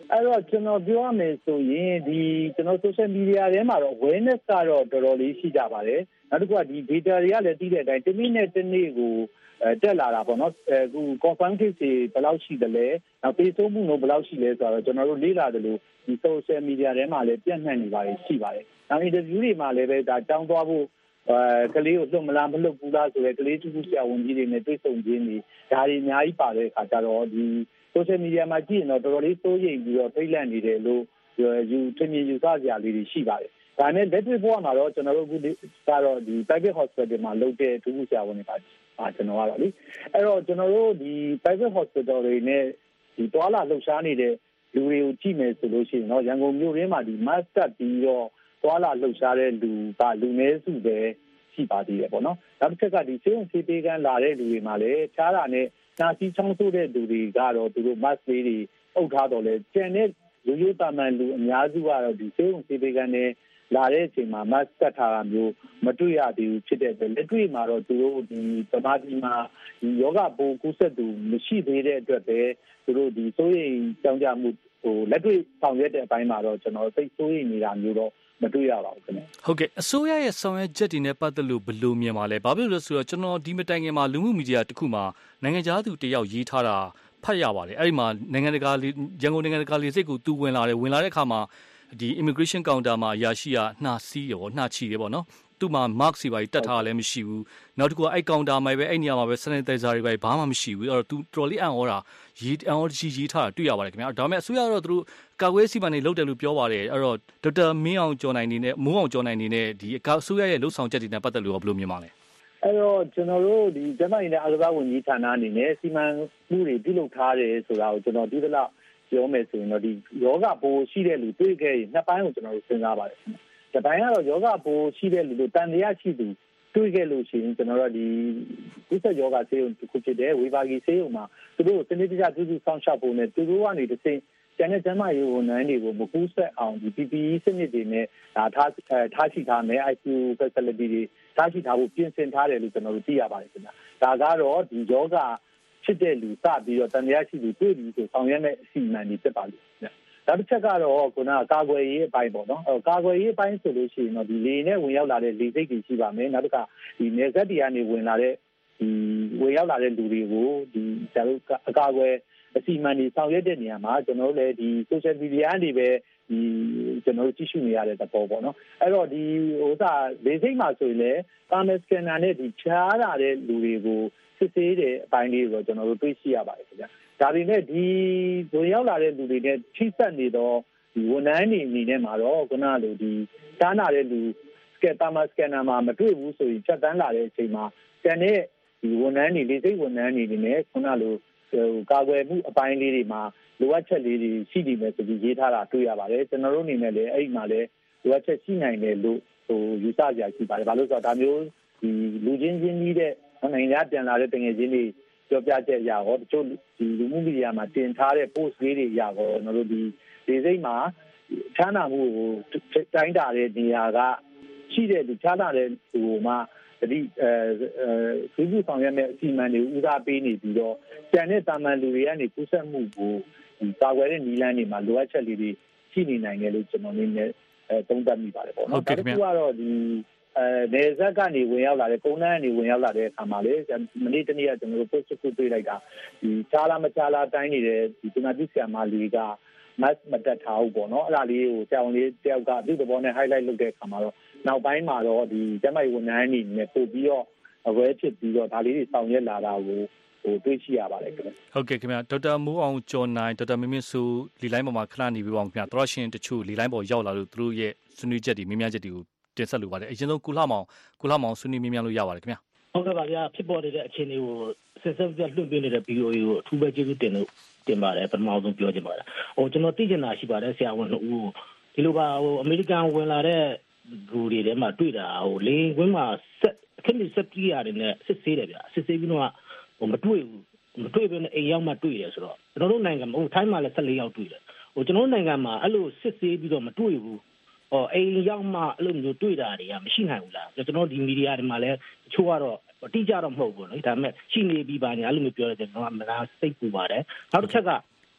T: အဲ့တော့ကျွန်တော်ပြောရမယ်ဆိုရင်ဒီကျွန်တော် social media ထဲမှာတော့ awareness ကတော့တော်တော်လေးရှိကြပါတယ်နောက်တစ်ခုကဒီ data တွေကလည်းသိတဲ့အတိုင်းတစ်မိနစ်တစ်နေ့ကိုအဲတက်လာတာပေါ့နော်အခု confirm case တွေဘယ်လောက်ရှိသလဲနောက်ပေးဆိုးမှုတော့ဘယ်လောက်ရှိလဲဆိုတော့ကျွန်တော်တို့လေ့လာတယ်လို့ဒီ social media ထဲမှာလည်းပြန့်နှံ့နေပါတယ်ရှိပါတယ်နောက် interview တွေမှာလည်းပဲဒါတောင်းသွားဖို့အဲကလေးကိုလွတ်မလားမလွတ်ဘူးလားဆိုတဲ့ကလေးတူတူဆရာဝန်ကြီးတွေနဲ့တွေ့ဆုံခြင်းတွေဒါတွေအများကြီးပါတဲ့အခါကျတော့ဒီ social media မှာကြည့်ရင်တော့တော်တော်လေးစိုးရိမ်ပြီးတော့ထိတ်လန့်နေတယ်လို့ယူထင်မြင်ယူဆစရာလေးတွေရှိပါတယ်ဒါနဲ့လက်တွေ့ဘဝမှာတော့ကျွန်တော်တို့အခုကတော့ဒီ private hospital မှာလုပ်တဲ့တူတူဆရာဝန်တွေပါအာကျွန်တော်ကတော့လေအဲ့တော့ကျွန်တော်တို့ဒီ private hospital တွေနဲ့ဒီတွာလာလှုပ်ရှားနေတဲ့လူတွေကိုကြည့်မယ်ဆိုလို့ရှိရင်တော့ရန်ကုန်မြို့ရင်းမှာဒီ mask တက်ပြီးတော့တွာလာလှုပ်ရှားတဲ့လူကလူနည်းစုပဲရှိပါသေးတယ်ပေါ့နော်နောက်တစ်ချက်ကဒီဆေးရုံဆေးပေးကမ်းလာတဲ့လူတွေမှာလည်းချားတာနဲ့နာစီချောင်းဆိုးတဲ့လူတွေကတော့သူတို့ mask လေးတွေအုပ်ထားတော့လဲကျန်တဲ့လူရိုးတာမန်လူအများစုကတော့ဒီဆေးရုံဆေးပေးကမ်းနဲ့လာတဲ့အချိန်မှာ mask တက်ထားတာမျိုးမတွေ့ရသေးဘူးဖြစ်တဲ့အတွက်လက်တွေ့မှာတော့သူတို့ဒီပမာတိမှာဒီယောဂပိုးကူးစက်သူမရှိသေးတဲ့အတွက်ပဲသူတို့ဒီစိုးရိမ်ကြောင်းကြမှုဟိုလက်တွေ့ဆောင်ရွက်တဲ့အပိုင်းမှာတော့ကျွန်တော်သိစိုးရိမ်နေတာမျိုးတော့မတွေ့ရပါဘူးခင်ဗျ
Q: ဟုတ်ကဲ့အစိုးရရဲ့ဆောင်ရွက်ချက်တွေနဲ့ပတ်သက်လို့ဘယ်လိုမြင်ပါလဲဘာဖြစ်လို့လဲဆိုတော့ကျွန်တော်ဒီမတိုင်ခင်မှာလူမှုမီဒီယာတစ်ခုမှာနိုင်ငံခြားသူတယောက်ရေးထားတာဖတ်ရပါတယ်အဲ့ဒီမှာနိုင်ငံတကာရန်ကုန်နိုင်ငံတကာလေဆိပ်ကိုသူဝင်လာတယ်ဝင်လာတဲ့အခါမှာဒီ immigration counter မှာအရာရှိကနှာစီးရောနှာချီတယ်ပေါ့နော်သူ့မှာ mark စီပါကြီးတက်ထားတာလည်းမရှိဘူးနောက်တစ်ခုကအဲ့ counter မှာပဲအဲ့နေရာမှာပဲ sanitizer တွေပဲဘာမှမရှိဘူးအဲ့တော့သူတော်လေးအံ့ဩတာရေးအံ့ဩကြီးရေးထားတာတွေ့ရပါတယ်ခင်ဗျာဒါပေမဲ့အစိုးရကတော့သူတို့ကာကွယ်စီမံနေလုပ်တယ်လို့ပြောပါတယ်အဲ့တော့ဒေါက်တာမင်းအောင်ကျော်နိုင်နေနဲ့မိုးအောင်ကျော်နိုင်နေနဲ့ဒီအစိုးရရဲ့လှုပ်ဆောင်ချက်တွေနဲ့ပတ်သက်လို့ဘယ်လိုမြင်ပါလဲ
T: အဲ့တော့ကျွန်တော်တို့ဒီကျန်းမာရေးနဲ့အားကစားဝန်ကြီးဌာနအနေနဲ့စီမံမှုတွေပြုလုပ်ထားတယ်ဆိုတာကိုကျွန်တော်ဒီလောက်ပြောမယ်ဆိုရင်တော့ဒီယောဂပိုးရှိတဲ့လူတွေ့ခဲ့ရင်နှစ်ပိုင်းကိုကျွန်တော်တို့စဉ်းစားပါတယ်။တစ်ပိုင်းကတော့ယောဂပိုးရှိတဲ့လူတို့တန်တရားရှိသူတွေ့ခဲ့လို့ရှိရင်ကျွန်တော်တို့ဒီကုသယောဂဆေးရုံတစ်ခုဖြစ်တဲ့ဝေဘာဂီဆေးရုံမှာသူတို့စနစ်တကျပြုစုဆောင်ရှောက်ဖို့နဲ့သူတို့ကနေတစ်ဆင့်ကျန်တဲ့ကျန်းမာရေးဝန်ထမ်းတွေကိုမကူးစက်အောင်ဒီ P P E စနစ်တွေနဲ့ဒါထားထားရှိထားမယ် I C U facility တွေထားရှိထားဖို့ပြင်ဆင်ထားတယ်လို့ကျွန်တော်တို့သိရပါတယ်ခင်ဗျ။ဒါကတော့ဒီယောဂဖြစ်တဲ့လူစပြီးတော့တန်တရားရှိသူတွေ့ပြီးဆိုဆောင်ရွက်မဲ့အစီအမံတွေဖြစ်ပါလိမ့်မယ်။နောက်တစ်ချက်ကတော့ခုနကကာကွယ်ရေးအပိုင်းပေါ့နော်။အဲကာကွယ်ရေးအပိုင်းဆိုလို့ရှိရင်တော့ဒီလေနဲ့ဝင်ရောက်လာတဲ့လေစိတ်တွေရှိပါမယ်။နောက်တစ်ခါဒီနေဆက်တွေကနေဝင်လာတဲ့ဒီဝင်ရောက်လာတဲ့လူတွေကိုဒီကျတို့အကာအကွယ်အစီအမံတွေဆောင်ရွက်တဲ့နေရာမှာကျွန်တော်တို့လည်းဒီ social media တွေပဲဒီကျွန်တော်တို့ကြည့်ရှုနေရတဲ့သဘောပေါ့နော်။အဲ့တော့ဒီဟိုစာလေစိတ်မှာဆိုရင်လည်း thermal scanner နဲ့ဒီချားလာတဲ့လူတွေကိုစစ်ဆေးတဲ့အပိုင်းလေးကိုကျွန်တော်တို့တွေ့ရှိရပါတယ်ခင်ဗျာဒါပေမဲ့ဒီဝင်ရောက်လာတဲ့လူတွေနဲ့ချိတ်ဆက်နေတော့ဒီဝန်ထမ်းတွေအနေနဲ့မှာတော့ခုနကလိုဒီတားနာတဲ့လူစကက်တာမစကန်နာမှာမတွေ့ဘူးဆိုရင်ဖြတ်တန်းလာတဲ့အချိန်မှာတန်တဲ့ဒီဝန်ထမ်းတွေလေစိတ်ဝန်ထမ်းတွေနဲ့ခုနလိုဟိုကာကွယ်မှုအပိုင်းလေးတွေမှာလိုအပ်ချက်လေးတွေရှိနေမယ်ဆိုပြီးရေးထားတာတွေ့ရပါတယ်ကျွန်တော်တို့အနေနဲ့လည်းအဲ့ဒီမှာလည်းလိုအပ်ချက်ရှိနိုင်တယ်လို့ဟိုယူဆကြရှိပါတယ်ဘာလို့ဆိုတော့ဒါမျိုးဒီလူချင်းချင်းကြီးတဲ့နိုင်ငံခြားပြန်လာတဲ့တငယ်ချင်းတွေပြောပြချက်အရာရောတချို့ဒီလူမှုမီဒီယာမှာတင်ထားတဲ့ post လေးတွေအရာရောကျွန်တော်တို့ဒီဒီစိတ်မှာချမ်းသာမှုကိုတိုင်းတာတဲ့နေရာကရှိတဲ့ဒီချမ်းသာတဲ့ဟိုမှာဒီအဲအဲသူဆောင်ရမယ့်အစီအမံတွေဦးစားပေးနေပြီးတော့ကျန်တဲ့တာမန်လူတွေကနေကူးစက်မှုကိုဒီကာကွယ်တဲ့နည်းလမ်းတွေမှာလိုအပ်ချက်လေးတွေရှိနေနိုင်တယ်လို့ကျွန်တော်နည်းနည်းအဲသုံးသပ်မိပါတယ်ပေါ့နော်ဒါတခုကတော့ဒီအဲနေဆက်ကနေဝင်ရောက်လာတဲ့ကုန်းတန်းကနေဝင်ရောက်လာတဲ့အခါမှာလေမနေ့တနေ့ကကျွန်တော်တို့ post တစ်ခုတွေ့လိုက်တာဒီချားလာမချားလာတိုင်းနေတဲ့ဒီပညာသိဆရာမလေးက mask မတက်ထားဘူးပေါ့နော်အဲ့ဒါလေးကိုကြောင်လေးတယောက်ကသူ့သဘောနဲ့ highlight လုပ်တဲ့အခါမှာတော့နောက်ပိုင်းမှာတော့ဒီကျမကြီးဝန်ထမ်းအနေနဲ့ပို့ပြီးတော့အဝဲဖြစ်ပြီးတော့ဒါလေးတွေဆောင်ရွက်လာတာကိုဟိုတွေ့ရှိရပါတယ်ခင်ဗျ
Q: ဟုတ်ကဲ့ခင်ဗျဒေါက်တာမိုးအောင်ကျော်နိုင်ဒေါက်တာမင်းမင်းဆိုလီလိုင်းပေါ်မှာခဏနေပြီးပါအောင်ခင်ဗျတော်ရှင်တချို့လီလိုင်းပေါ်ရောက်လာလို့သူတို့ရဲ့ဆွေးနွေးချက်တွေမြင်များချက်တွေကိုတင်ဆက်လိုပါတယ်အရင်ဆုံးကုလှမောင်ကုလှမောင်ဆွေးနွေးမြင်များလို့ရပါတယ်ခင်ဗျ
U: ဟုတ်ကဲ့ပါဗျာဖြစ်ပေါ်နေတဲ့အခြေအနေကိုဆက်ဆက်ပြလွှင့်ပြနေတဲ့ ဗီအိုအေ ကိုအထူးပဲကျေးဇူးတင်လို့တင်ပါတယ်ပထမဆုံးပြောချင်ပါတယ်ဟိုကျွန်တော်သိချင်တာရှိပါတယ်ဆရာဝန်တို့ဒီလိုပါဟိုအမေရိကန်ဝင်လာတဲ့လူတွေထဲမှာတွေ့တာဟိုလေကွင်းမှာဆက်အခက်အခဲဆက်ပြီးရတယ်နဲ့စစ်ဆေးတယ်ဗျာစစ်ဆေးပြီးတော့ဟိုမတွေ့ဘူးမတွေ့ဘဲနဲ့အိမ်ရောက်မှတွေ့တယ်ဆိုတော့ကျွန်တော်တို့နိုင်ငံမှာဟိုထိုင်းမှာလည်း၁၄ယောက်တွေ့တယ်ဟိုကျွန်တော်တို့နိုင်ငံမှာအဲ့လိုစစ်ဆေးပြီးတော့မတွေ့ဘူးဟောအိမ်ရောက်မှအဲ့လိုမျိုးတွေ့တာတွေကမရှိနိုင်ဘူးလားကျွန်တော်ဒီမီဒီယာတွေမှာလည်းတချို့ကတော့အတိအကျတော့မဟုတ်ဘူးနော်ဒါပေမဲ့ရှိနေပြီးပါနေအဲ့လိုမျိုးပြောတယ်ကျွန်တော်ကမနာစိတ်ပူပါတယ်နောက်တစ်ချက်က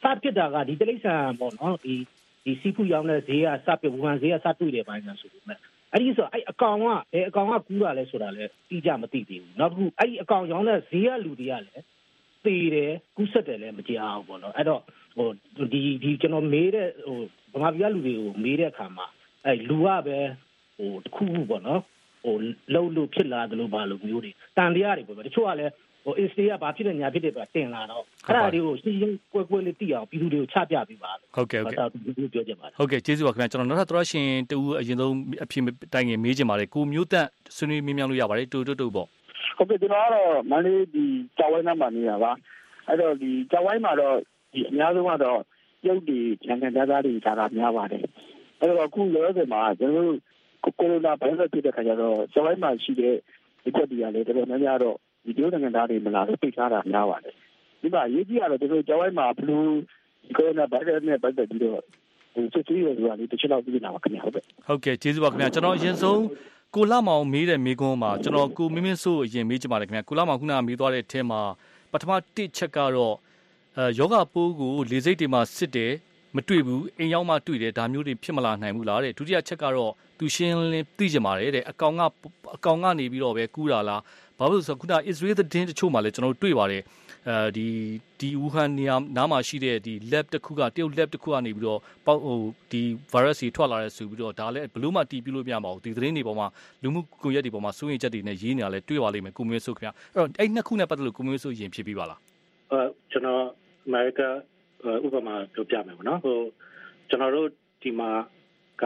U: စဖြစ်တာကဒီတိရစ္ဆာန်ပေါ့နော်ဒီဒီစီဖူရောင်းတဲ့ဈေးကစပြဝမ်ဈေးကစတွေ့တယ်ပိုင်းကဆိုပေမဲ့အဲ့ဒီဆိုအဲ့အကောင်ကဘယ်အကောင်ကကူးတာလဲဆိုတာလဲတိကျမသိသေးဘူးနောက်တစ်ခုအဲ့ဒီအကောင်ရောင်းတဲ့ဈေးကလူတွေကလည်းသေတယ်ကူးဆက်တယ်လည်းမကြောက်ဘူးပေါ့နော်အဲ့တော့ဟိုဒီဒီကျွန်တော်မေးတဲ့ဟိုဗမာပြည်ကလူတွေကိုမေးတဲ့အခါမှာအဲ့လူကပဲဟိုတစ်ခုခုပေါ့နော်ဟိုလှုပ်လို့ဖြစ်လာတယ်လို့ဘာလို့မျိုးတွေတန်တရားတွေပေါ့တချို့ကလည်းဟို is တွေကဘာဖြစ်နေညာဖြစ်တယ်ဆိုတာတင်လာတော့အဲ့ဒါတွေကိုရှင်းရှင်းကွယ်ကွယ်လေးသိအောင်ပြည်သူတွေကိုချပြပေးပါ
Q: ဟုတ်ကဲ့ဟုတ်ကဲ့
U: ပြောချင်ပါတယ်
Q: ဟုတ်ကဲ့ကျေးဇူးပါခင်ဗျာကျွန်တော်နောက်ထပ်သရရှင်တူအရင်ဆုံးအဖြစ်တိုင်ငယ်မေးချင်ပါတယ်ကိုမျိုးသက်ဆွေးနွေးမြင်မြင်လို့ရပါတယ်တူတူတူပေါ့
A: ဟုတ်ကဲ့ကျွန်တော်ကတော့မန္တလေးဒီကြောက်ဝိုင်းနားမှာနေတာပါအဲ့တော့ဒီကြောက်ဝိုင်းမှာတော့ဒီအများဆုံးကတော့ရုပ်ဒီနိုင်ငံသားတွေဒါကများပါတယ်အဲ့တော့အခုလောဆယ်မှာကျွန်တော်တို့ကိုရိုနာဗိုင်းရပ်စ်ဖြစ်တဲ့ခါကျတော့ကြောက်ဝိုင်းမှာရှိတဲ့ဒီကွက်တွေကလည်းတော်တော်များများတော့ဒီဒေသနိုင်ငံသားတွေမလာလို့ပိတ်ထားတာများပါတယ်ဒီမှာရေးကြည့်ရတော့ကျွန်တော်ကြောက်ဝိုင်းမှာဘလူးဒီကိုရိုနာဗိုင်းရပ်စ်နဲ့ပတ်သက်ပြီးတော့ဒီစစ်သေးရဆိုတာလေးတစ်ချက်လောက်ပြနေတာပါခင်ဗျာဟုတ်ကဲ
Q: ့ဟုတ်ကဲ့ကျေးဇူးပါခင်ဗျာကျွန်တော်အရင်ဆုံးကိုလာမောင်မေးတဲ့မေးခွန်းမှာကျွန်တော်ကိုမင်းမင်းဆိုးအရင်မေးချင်ပါတယ်ခင်ဗျာကိုလာမောင်ခုနကမေးသွားတဲ့အထက်မှာပထမတစ်ချက်ကတော့အဲယောဂပိုးကိုလေစိတ်တွေမှာစစ်တယ်မတွေ့ဘူးအိမ်ရောက်မှတွေ့တယ်ဒါမျိုးတွေဖြစ်မလာနိုင်ဘူးလားတဲ့ဒုတိယချက်ကတော့သူရှင်းလင်းသိကြပါတယ်တဲ့အကောင်ကအကောင်ကနေပြီးတော့ပဲကူးတာလားဘာလို့ဆိုခုန Israel သတင်းတချို့မှာလည်းကျွန်တော်တွေ့ပါတယ်အဲဒီဒီဝူဟန်နေရာနားမှာရှိတဲ့ဒီ lab တစ်ခုကတရုတ် lab တစ်ခုကနေပြီးတော့ပေါက်ဟိုဒီ virus တွေထွက်လာတဲ့ဆိုပြီးတော့ဒါလည်းဘလို့မှတီးပြလို့မရပါဘူးဒီသတင်းတွေပေါ်မှာလူမှုကွန်ရက်တွေပေါ်မှာစိုးရိမ်ချက်တွေနဲ့ရေးနေတာလည်းတွေ့ပါလိမ့်မယ်ကိုမျိုးဆိုခင်ဗျအဲ့တော့အဲ့နှစ်ခုနဲ့ပတ်သက်လို့ကိုမျိုးဆိုရင်ဖြစ်ပြီးပါလား
S: အဲကျွန်တော်အမေရိကဥပမာပြောပြမယ်ပေါ့နော်ဟိုကျွန်တော်တို့ဒီမှာက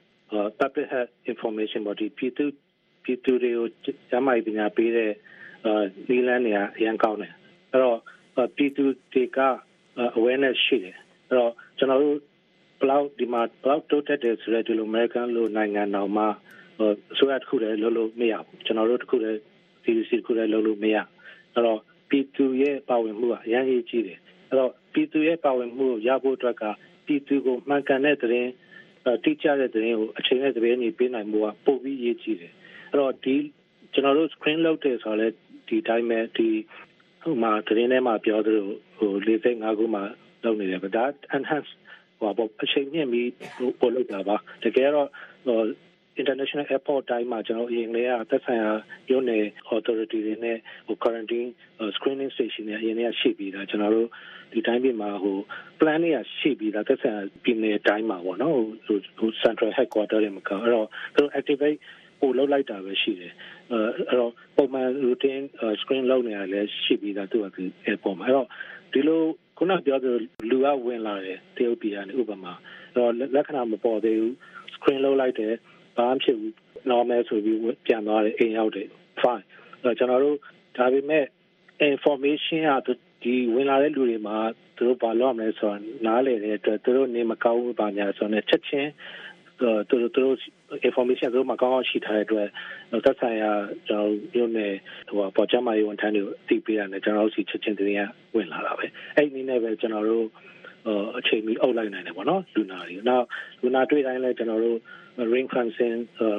S: public health information body ပြည်သူပြည်သူတွေကိုကျန်းမာရေးပညာပေးတဲ့နည်းလမ်းတွေအရင်ကောင်းတယ်အဲ့တော့ပြည်သူတွေက awareness ရှိတယ်အဲ့တော့ကျွန်တော်တို့ဘလောက်ဒီမှာဘလောက်တိုးတက်တယ်ဆိုတဲ့ဒီလို American လို့နိုင်ငံတော်မှာဆိုရတစ်ခုလည်းလုပ်လို့မရဘူးကျွန်တော်တို့တစ်ခုလည်း C D C တစ်ခုလည်းလုပ်လို့မရအဲ့တော့ပြည်သူရဲ့ပါဝင်မှုကအရင်ကြီးကြီးတယ်အဲ့တော့ပြည်သူရဲ့ပါဝင်မှုကိုရဖို့အတွက်ကပြည်သူကိုမှန်ကန်တဲ့သတင်းတိကျတဲ့သတင်းကိုအချိန်နဲ့တပြေးညီပေးနိုင်မှုကပိုပြီးရေးကြည့်တယ်အဲ့တော့ဒီကျွန်တော်တို့ screen လုပ်တယ်ဆိုတော့လေဒီတိုင်းပဲဒီဟိုမှာသတင်းထဲမှာပြောသလိုဟို၄၅ခုမှာလုပ်နေတယ်ဗျဒါ enhance ဟိုအချိန်မြင့်ပြီးပို့လုပ်တာပါတကယ်တော့ဟို international airport တိုင်းမှာကျွန်တော်အရင်လေးကသက်ဆိုင်ရာရုံးနယ် authority တွေနဲ့ဟို quarantine screening station တွေအရင်ကရှိပြီးတာကျွန်တော်တို့ဒီတိုင်းပြည်မှာဟို plan တွေကရှိပြီးတာသက်ဆိုင်ရာပြည်နယ်တိုင်းမှာပေါ့နော်ဟို central headquarter တွေမှာအဲ့တော့သူတို့ activate ပို့လုပ်လိုက်တာပဲရှိတယ်အဲ့တော့ပုံမှန် routine screen လုပ်နေရတယ်ရှိပြီးတာသူက airport မှာအဲ့တော့ဒီလိုခုနပြောတဲ့လူကဝင်လာတယ်တရုတ်ပြည်ကနေဥပမာအဲ့တော့လက္ခဏာမပေါ်သေးဘူး screen လုပ်လိုက်တယ်ဘာမှဖြစ်ဘူး normal ဆိုပြီးပြန်သွားတယ်အိမ်ရောက်တယ် fine အဲ့ကျွန်တော်တို့ဒါပေမဲ့ information ကဒီဝင်လာတဲ့လူတွေမှာသူတို့ဘာလုပ်ရမလဲဆိုတော့နားလည်တဲ့အတွက်သူတို့နေမကောင်းဘူးပါညာဆိုတော့ချက်ချင်းသူတို့သူတို့ information သူတို့မကောင်းအောင်ရှိထားတဲ့အတွက်သက်ဆိုင်ရာကျွန်တော်ရုံးနေဟိုပေါ်ချမှာရုံထမ်းတွေကိုသိပေးရတယ်ကျွန်တော်တို့စီချက်ချင်းတင်ရဝင်လာတာပဲအဲ့ဒီနည်းနဲ့ပဲကျွန်တော်တို့အချိန်မီအုပ်လိုက်နိုင်တယ်ပေါ့နော်လူနာတွေနောက်လူနာတွေ့တိုင်းလဲကျွန်တော်တို့ ring fencing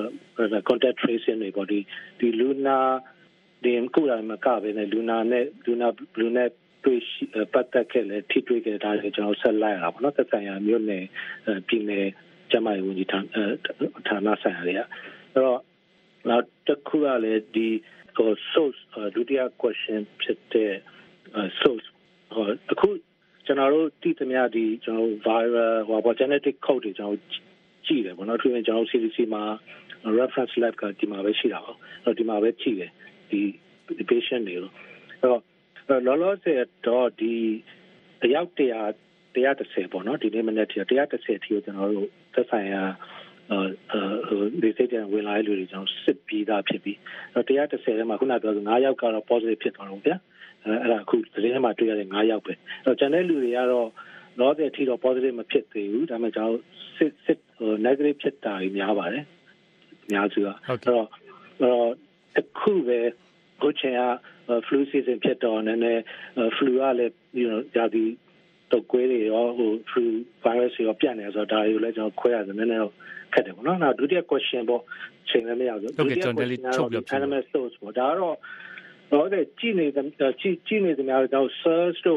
S: contact tracing တွေပေါ့ဒီဒီလူနာဒီကုလာမှာကပဲနဲ့လူနာနဲ့လူနာလူနာတွေ့ပတ်သက်ခဲ့လေထိတွေ့ခဲ့တာလေကျွန်တော်ဆက်လိုက်ရတာပေါ့နော်သက်ဆိုင်ရာမြို့နယ်ပြည်နယ်ကျမကြီးဝန်ကြီးဌာနဌာနဆိုင်ရာတွေအဲ့တော့နောက်တစ်ခုကလည်းဒီ source ဒုတိယ question ဖြစ်တဲ့ source အခုကျွန်တော်တို့တည်သမျှဒီကျွန်တော် viral ဟိုပေါ့ genetic code တွေကျွန်တော်ကြည့်တယ်ပေါ့နော်သူကကျွန်တော် C D C မှာ reference lab ကဒီမှာပဲရှိတာပေါ့အဲ့ဒီမှာပဲကြည့်တယ်ဒီ patient တွေလို့အဲ့တော့လောလောဆယ်တော့ဒီအယောက်တရာတရာတစ်ဆယ်ပေါ့နော်ဒီနေ့မနေ့တရာတရာတစ်ဆယ်ထိကိုကျွန်တော်တို့သက်ဆိုင်ရာအဲဒီစိတ်ကြံဝင်လာတဲ့လူတွေကျွန်တော်စစ်ပြီးသားဖြစ်ပြီးအဲ့တရာတစ်ဆယ်ထဲမှာခုနကပြောဆို၅ယောက်ကတော့ positive ဖြစ်သွားတော့ဗျာအဲ့ဒါအခုသတင်းထဲမှာတွေ့ရတဲ့၅ယောက်ပဲအဲ့တော့ကျန်တဲ့လူတွေကတော့လောဆယ်ထိတော့ positive မဖြစ်သေးဘူးဒါပေမဲ့ကျွန်တော်စစ်စစ် negative ဖြစ်တာကြီးများပါတယ်အများစုကအဲ့တော့အခုပဲကိုချင်က flu season ဖြစ်တော့နည်းနည်း flu ကလည်း you know ဂျာဒီတော့ကွေးတွေရောဟို flu virus ရောပြန့်နေဆိုတော့ဒါတွေကိုလည်းကျွန်တော်ခွဲရတယ်နည်းနည်းခက်တယ်ပေါ့နော်နောက်ဒုတိယ question ပေါ့ချိန်လည်းမရဘူးဒုတိယ question ကတော့ animal source ပေါ့ဒါကတော့တော့ကြည့်နေကြည့်ကြည့်နေကြများတော့ SARS တို့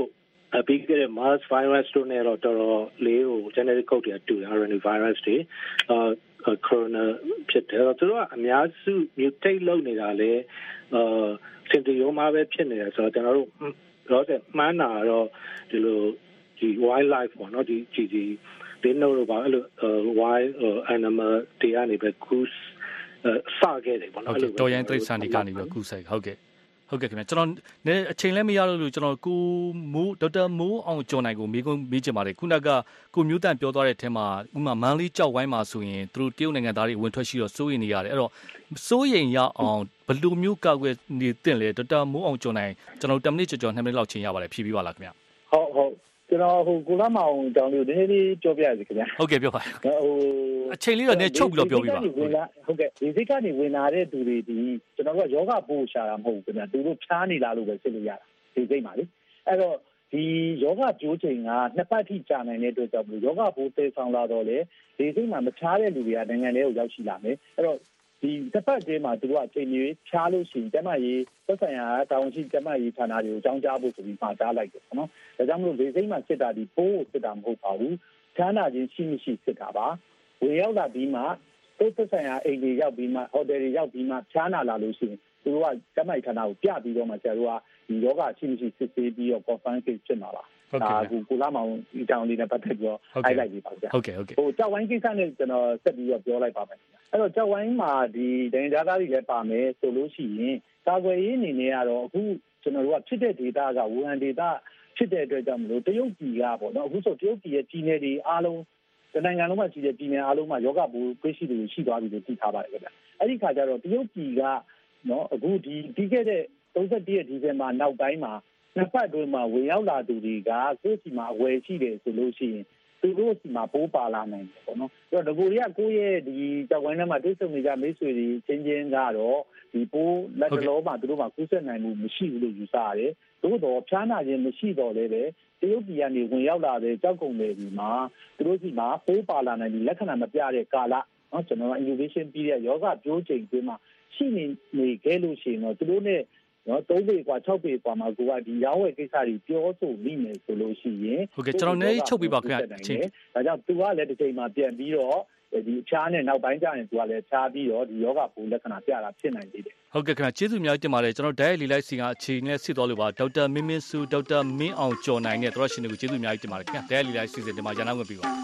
S: အပြီးက MERS virus တို့နဲ့တော့တော်တော်လေးဟို genetic code တွေတူတယ် R N A virus တွေအာ corona ဖြစ်တယ်သူတို့ကအများစု mutate လုပ်နေတာလေအာ symptom ပဲဖြစ်နေတယ်ဆိုတော့ကျွန်တော်တို့တော့မှန်းတာတော့ဒီလိုဒီ wildlife ပေါ့နော်ဒီဒီဒီဒီနိုးတော့ပါအဲ့လို wild animal တွေကနေပဲ goose စခဲ့တယ်ပေါ့နော်အဲ့လို
Q: တော်ရိုင်းတိရစ္ဆာန်တွေကနေပြီးကူးဆိုင်ဟုတ်ကဲ့ဟုတ်ကဲ့ခင်ဗျာကျွန်တော်လည်းအချိန်လည်းမရလို့လို့ကျွန်တော်ကိုမိုးဒေါက်တာမိုးအောင်ကျော်နိုင်ကိုမေးခွန်းမေးချင်ပါတယ်ခုနကကိုမျိုးတန့်ပြောသွားတဲ့အထက်မှာဥမာမန်လေးကြောက်ဝိုင်းမှာဆိုရင်သူတို့တရုတ်နိုင်ငံသားတွေဝင်ထွက်ရှိတော့စိုးရိမ်နေရတယ်အဲ့တော့စိုးရိမ်ရအောင်ဘယ်လိုမျိုးကောက်ွယ်နေသင့်လဲဒေါက်တာမိုးအောင်ကျော်နိုင်ကျွန်တော်tenမိနစ်ကျော်ကျော်twoမိနစ်လောက်ချိန်ရပါတယ်ဖြည့်ပေးပါလားခင်ဗျာ
T: ဟုတ်ဟုတ်ကျွန်တော်ဟိုကိုလာမအောင်တောင်းလို့နည်းနည်းလေးပြောပြရစီခင်ဗျာ
Q: ဟုတ်ကဲ့ပြောပါဟိုအချိန်လေးတော့နည်းချုပ်ပြီးတော့ပြောပြပါ
T: ဟုတ်ကဲ့ဒီစိတ်ကနေဝင်လာတဲ့သူတွေဒီကျွန်တော်တို့ကယောဂပို့ရှာတာမဟုတ်ဘူးခင်ဗျာသူတို့ဖြားနေလာလို့ပဲဖြစ်လို့ရတာဒီစိတ်ပါလေအဲ့တော့ဒီယောဂကြိုးချိန်ကနှစ်ပတ်ထိကြာနိုင်တဲ့အတွက်ကြောင့်ယောဂပို့တည်ဆောင်လာတော့လေဒီစိတ်မှာမဖြားတဲ့လူတွေကနိုင်ငံထဲကိုရောက်ရှိလာမယ်အဲ့တော့ဒီတစ်ပတ်တည်းမှာသူတို့အချိန်ကြီးဖြားလို့ရှိရင်ကျမကြီးသက်ဆိုင်ရာတာဝန်ရှိကျမကြီးဌာနတွေကိုအကြောင်းကြားဖို့ဆိုပြီးမှာကြားလိုက်တယ်နော်ဒါကြောင့်မလို့လေစိတ်မှာစစ်တာဒီပိုးစစ်တာမဟုတ်ပါဘူးဌာနချင်းရှိမရှိစစ်တာပါဝင်ရောက်လာပြီးမှသူသက်ဆိုင်ရာအိမ်တွေရောက်ပြီးမှဟိုတယ်တွေရောက်ပြီးမှဖြားနာလာလို့ရှိရင်သူတို့ကကျမကြီးဌာနကိုပြပြီးတော့မှဆရာတို့ကဒီယောဂရှိမရှိစစ်ဆေးပြီးတော့ confirm case ဖြစ်မှာပါဒါကူကူလာမောင်ဒီတောင်လေးနဲ့ပတ်သက်ပြီးတော့ highlight ပေးပါဗျာ
Q: ဟုတ်ကဲ့ဟုတ်ကဲ့
T: ဟိုကြောက်ဝိုင်းကိစ္စနဲ့ကျွန်တော်ဆက်ပြီးတော့ပြောလိုက်ပါမယ်အဲ့တော့ကြောက်ဝိုင်းမှာဒီဒန်ဂျာသားတွေလည်းပါမယ်ဆိုလို့ရှိရင်ကာကွယ်ရေးအနေနဲ့ကတော့အခုကျွန်တော်တို့ကဖြစ်တဲ့ data ကဝူဟန် data ဖြစ်တဲ့အတွက်ကြောင့်မလို့တရုတ်ပြည်ကပေါ့နော်အခုဆိုတရုတ်ပြည်ရဲ့ပြည်နယ်တွေအားလုံးတနိုင်ငံလုံးမှာရှိတဲ့ပြည်နယ်အားလုံးမှာယောဂပိုးတွေ့ရှိသူရှိသွားပြီလို့သိထားပါတယ်ခင်ဗျအဲ့ဒီခါကျတော့တရုတ်ပြည်ကနော်အခုဒီပြီးခဲ့တဲ့thirty-oneရက်ဒီဇင်ဘာနောက်ပိုင်းမှာနှစ်ပတ်တွင်းမှာဝင်ရောက်လာသူတွေကကိုယ့်စီမှာအဝယ်ရှိတယ်ဆိုလို့ရှိရင်သူတို့စီမှာပိုးပါလာနိုင်တယ်ပေါ့နော်အဲ့တော့ဒီကိုတွေကကိုယ့်ရဲ့ဒီကြောက်ဝိုင်းထဲမှာတွေ့ဆုံနေကြမိတ်ဆွေတွေချင်းချင်းကတော့ဒီပိုးလက်တလုံးမှာသူတို့မှာကူးစက်နိုင်မှုမရှိဘူးလို့ယူဆရတယ်သို့တော့ဖြားနာခြင်းမရှိတော့လည်းပဲတရုတ်ပြည်ကနေဝင်ရောက်လာတဲ့ကြောက်ကုန်တွေဒီမှာသူတို့စီမှာပိုးပါလာနိုင်ပြီးလက္ခဏာမပြတဲ့ကာလနော်ကျွန်တော်က innovation ပြီးတဲ့ယောဂပြိုးချိန်တွင်းမှာရှိနေနေခဲ့လို့ရှိရင်တော့သူတို့နဲ့နော်threeပေกว่าsixပေกว่าမှာကိုကဒီရောင်းဝယ်ကိစ္စတွေပြောဆိုမိမယ်ဆိုလို့ရှိရင်
Q: ဟုတ်ကဲ့ကျွန်တော်လည်းချုပ်ပြပါခင်ဗျာ
T: အချင်းဒါကြောင့်သူကလည်းတစ်ချိန်မှာပြန်ပြီးတော့ဒီအချားနဲ့နောက်ပိုင်းကျရင်သူကလည်းချားပြီးတော့ဒီယောဂပိုးလက္ခဏာပြတာဖြစ်နိုင်သေးတယ်
Q: ဟုတ်ကဲ့ခင်ဗျာကျေးဇူးများတင်ပါတယ်ကျွန်တော်ဓာတ်ရိုက်လေးလိုက်စီကအချိန်နဲ့စစ်တော်လို့ပါဒေါက်တာမင်းမင်းစုဒေါက်တာမင်းအောင်ကျော်နိုင်နဲ့တို့ရှင်တွေကိုကျေးဇူးများတင်ပါတယ်ခင်ဗျာဓာတ်ရိုက်လေးလိုက်စီစဉ်ဒီမှာရန်နာဝင်ပြီးပါ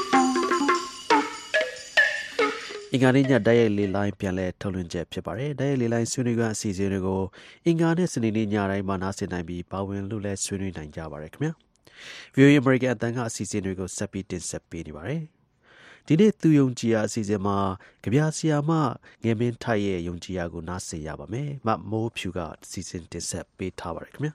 B: အင်္ဂါနေ့ညဓာတ်ရိုက်လေးလိုင်းပြန်လဲထုတ်လွှင့်ချက်ဖြစ်ပါတယ်ဓာတ်ရိုက်လေးလိုင်းဆွေးနွေးခန်းအစီအစဉ်တွေကိုအင်္ဂါနဲ့စနေနေ့ညတိုင်းမှာနားဆင်နိုင်ပြီးပါဝင်လို့လဲဆွေးနွေးနိုင်ကြပါတယ်ခင်ဗျာ ဗီအိုအေ American အသံကအစီအစဉ်တွေကိုဆက်ပြီးတင်ဆက်ပေးနေပါတယ်ဒီနေ့သူယုံကြည်ရာအစီအစဉ်မှာကြပြဆရာမငယ်မင်းထိုက်ရဲ့ယုံကြည်ရာကိုနားဆင်ရပါမယ်မမိုးဖြူကစီစဉ်တင်ဆက်ပေးထားပါတယ်ခင်ဗျာ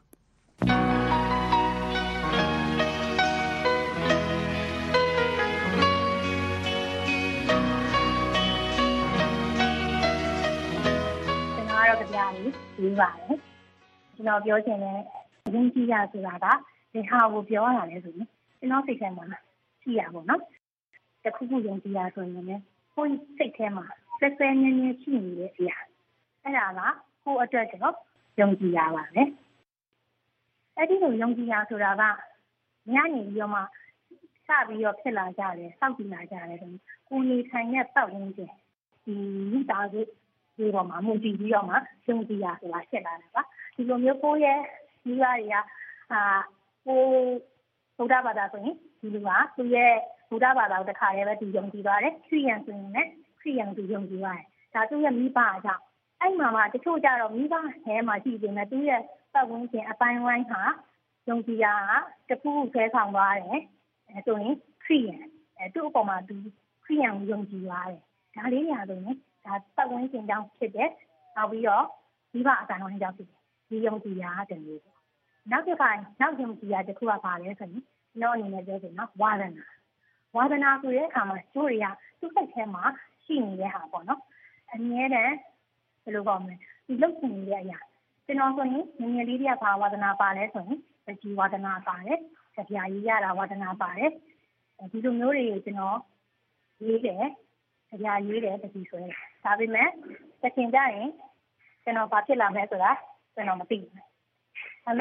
R: ကြပြီပြီးပါတယ်ကျွန်တော်ပြောချင်တဲ့ယုံကြည်ရဆိုတာကဒီဟာကိုပြောရတာလဲဆိုရင်ကျွန်တော်စိတ်ထဲမှာရှိရပါတော့တခုခုယုံကြည်ရဆိုရင်လည်းကိုယ်စိတ်ထဲမှာစက်စဲမြဲမြဲရှိနေတဲ့အရာအဲ့ဒါကကိုယ်အတွက်တော့ယုံကြည်ရပါမယ်အဲ့ဒီလိုယုံကြည်ရဆိုတာကညနေပြီးတော့မှစပြီးတော့ဖြစ်လာကြတယ်စောင့်ကြည့်လာကြတယ်ကိုယ်နေထိုင်တဲ့ပတ်ဝန်းကျင်ဒီမိသားစုဒီပေါ်မှာမူတည်ပြီးတော့မှယုံကြည်ရဆိုတာဖြစ်လာတယ်ပါဒီလိုမျိုးကိုယ့်ရဲ့ဒီကတွေကအာကိုဗုဒ္ဓဘာသာဆိုရင်ဒီလူကသူ့ရဲ့ဗုဒ္ဓဘာသာကိုတစ်ခါတည်းပဲသူယုံကြည်ပါတယ်ခရစ်ယာန်ဆိုရင်လည်းခရစ်ယာန်သူယုံကြည်ပါတယ်ဒါသူ့ရဲ့မိဘအကြောင်းအဲ့မှာမှတချို့ကြတော့မိဘထဲမှာရှိနေတယ်သူ့ရဲ့ပတ်ဝန်းကျင်အပိုင်းဝိုင်းဟာယုံကြည်ရတခုခုဆွဲဆောင်သွားတယ်အဲဆိုရင်ခရစ်ယာန်အဲသူ့အပေါ်မှာသူခရစ်ယာန်ကိုယုံကြည်ပါတယ်ဒါလေးညာဆိုရင်ဒါပတ်ဝန်းကျင်ကြောင့်ဖြစ်တဲ့နောက်ပြီးတော့မိဘအတိုင်းဝိုင်းကြောင့်ဖြစ်တယ်ဒီယုံကြည်ရာတမျိုးပေါ့နောက်တစ်ခါနောက်ယုံကြည်ရာတစ်ခုကပါလဲဆိုရင်ကျွန်တော်အနေနဲ့ပြောချင်တာဝါဒနာဝါဒနာဆိုတဲ့အခါမှာကျိုးတွေကသူ့စိတ်ထဲမှာရှိနေတဲ့ဟာပေါ့နော်အမြဲတမ်းဘယ်လိုကောင်းမလဲဒီလုတ်ချင်နေတဲ့အရာကျွန်တော်ဆိုရင်ငယ်ငယ်လေးတွေကပါဝါဒနာပါလဲဆိုရင်ဒီဝါဒနာပါတယ်ကြပြရေးရတာဝါဒနာပါတယ်ဒီလိုမျိုးတွေကျွန်တော်ရေးတယ်အရာရေးတယ်တတိဆွဲတယ်ဒါပေမဲ့တခင်ကြရင်ကျွန်တော်ဘာဖြစ်လာမလဲဆိုတာကျွန်တော်မသိဘူးဒါပေမဲ့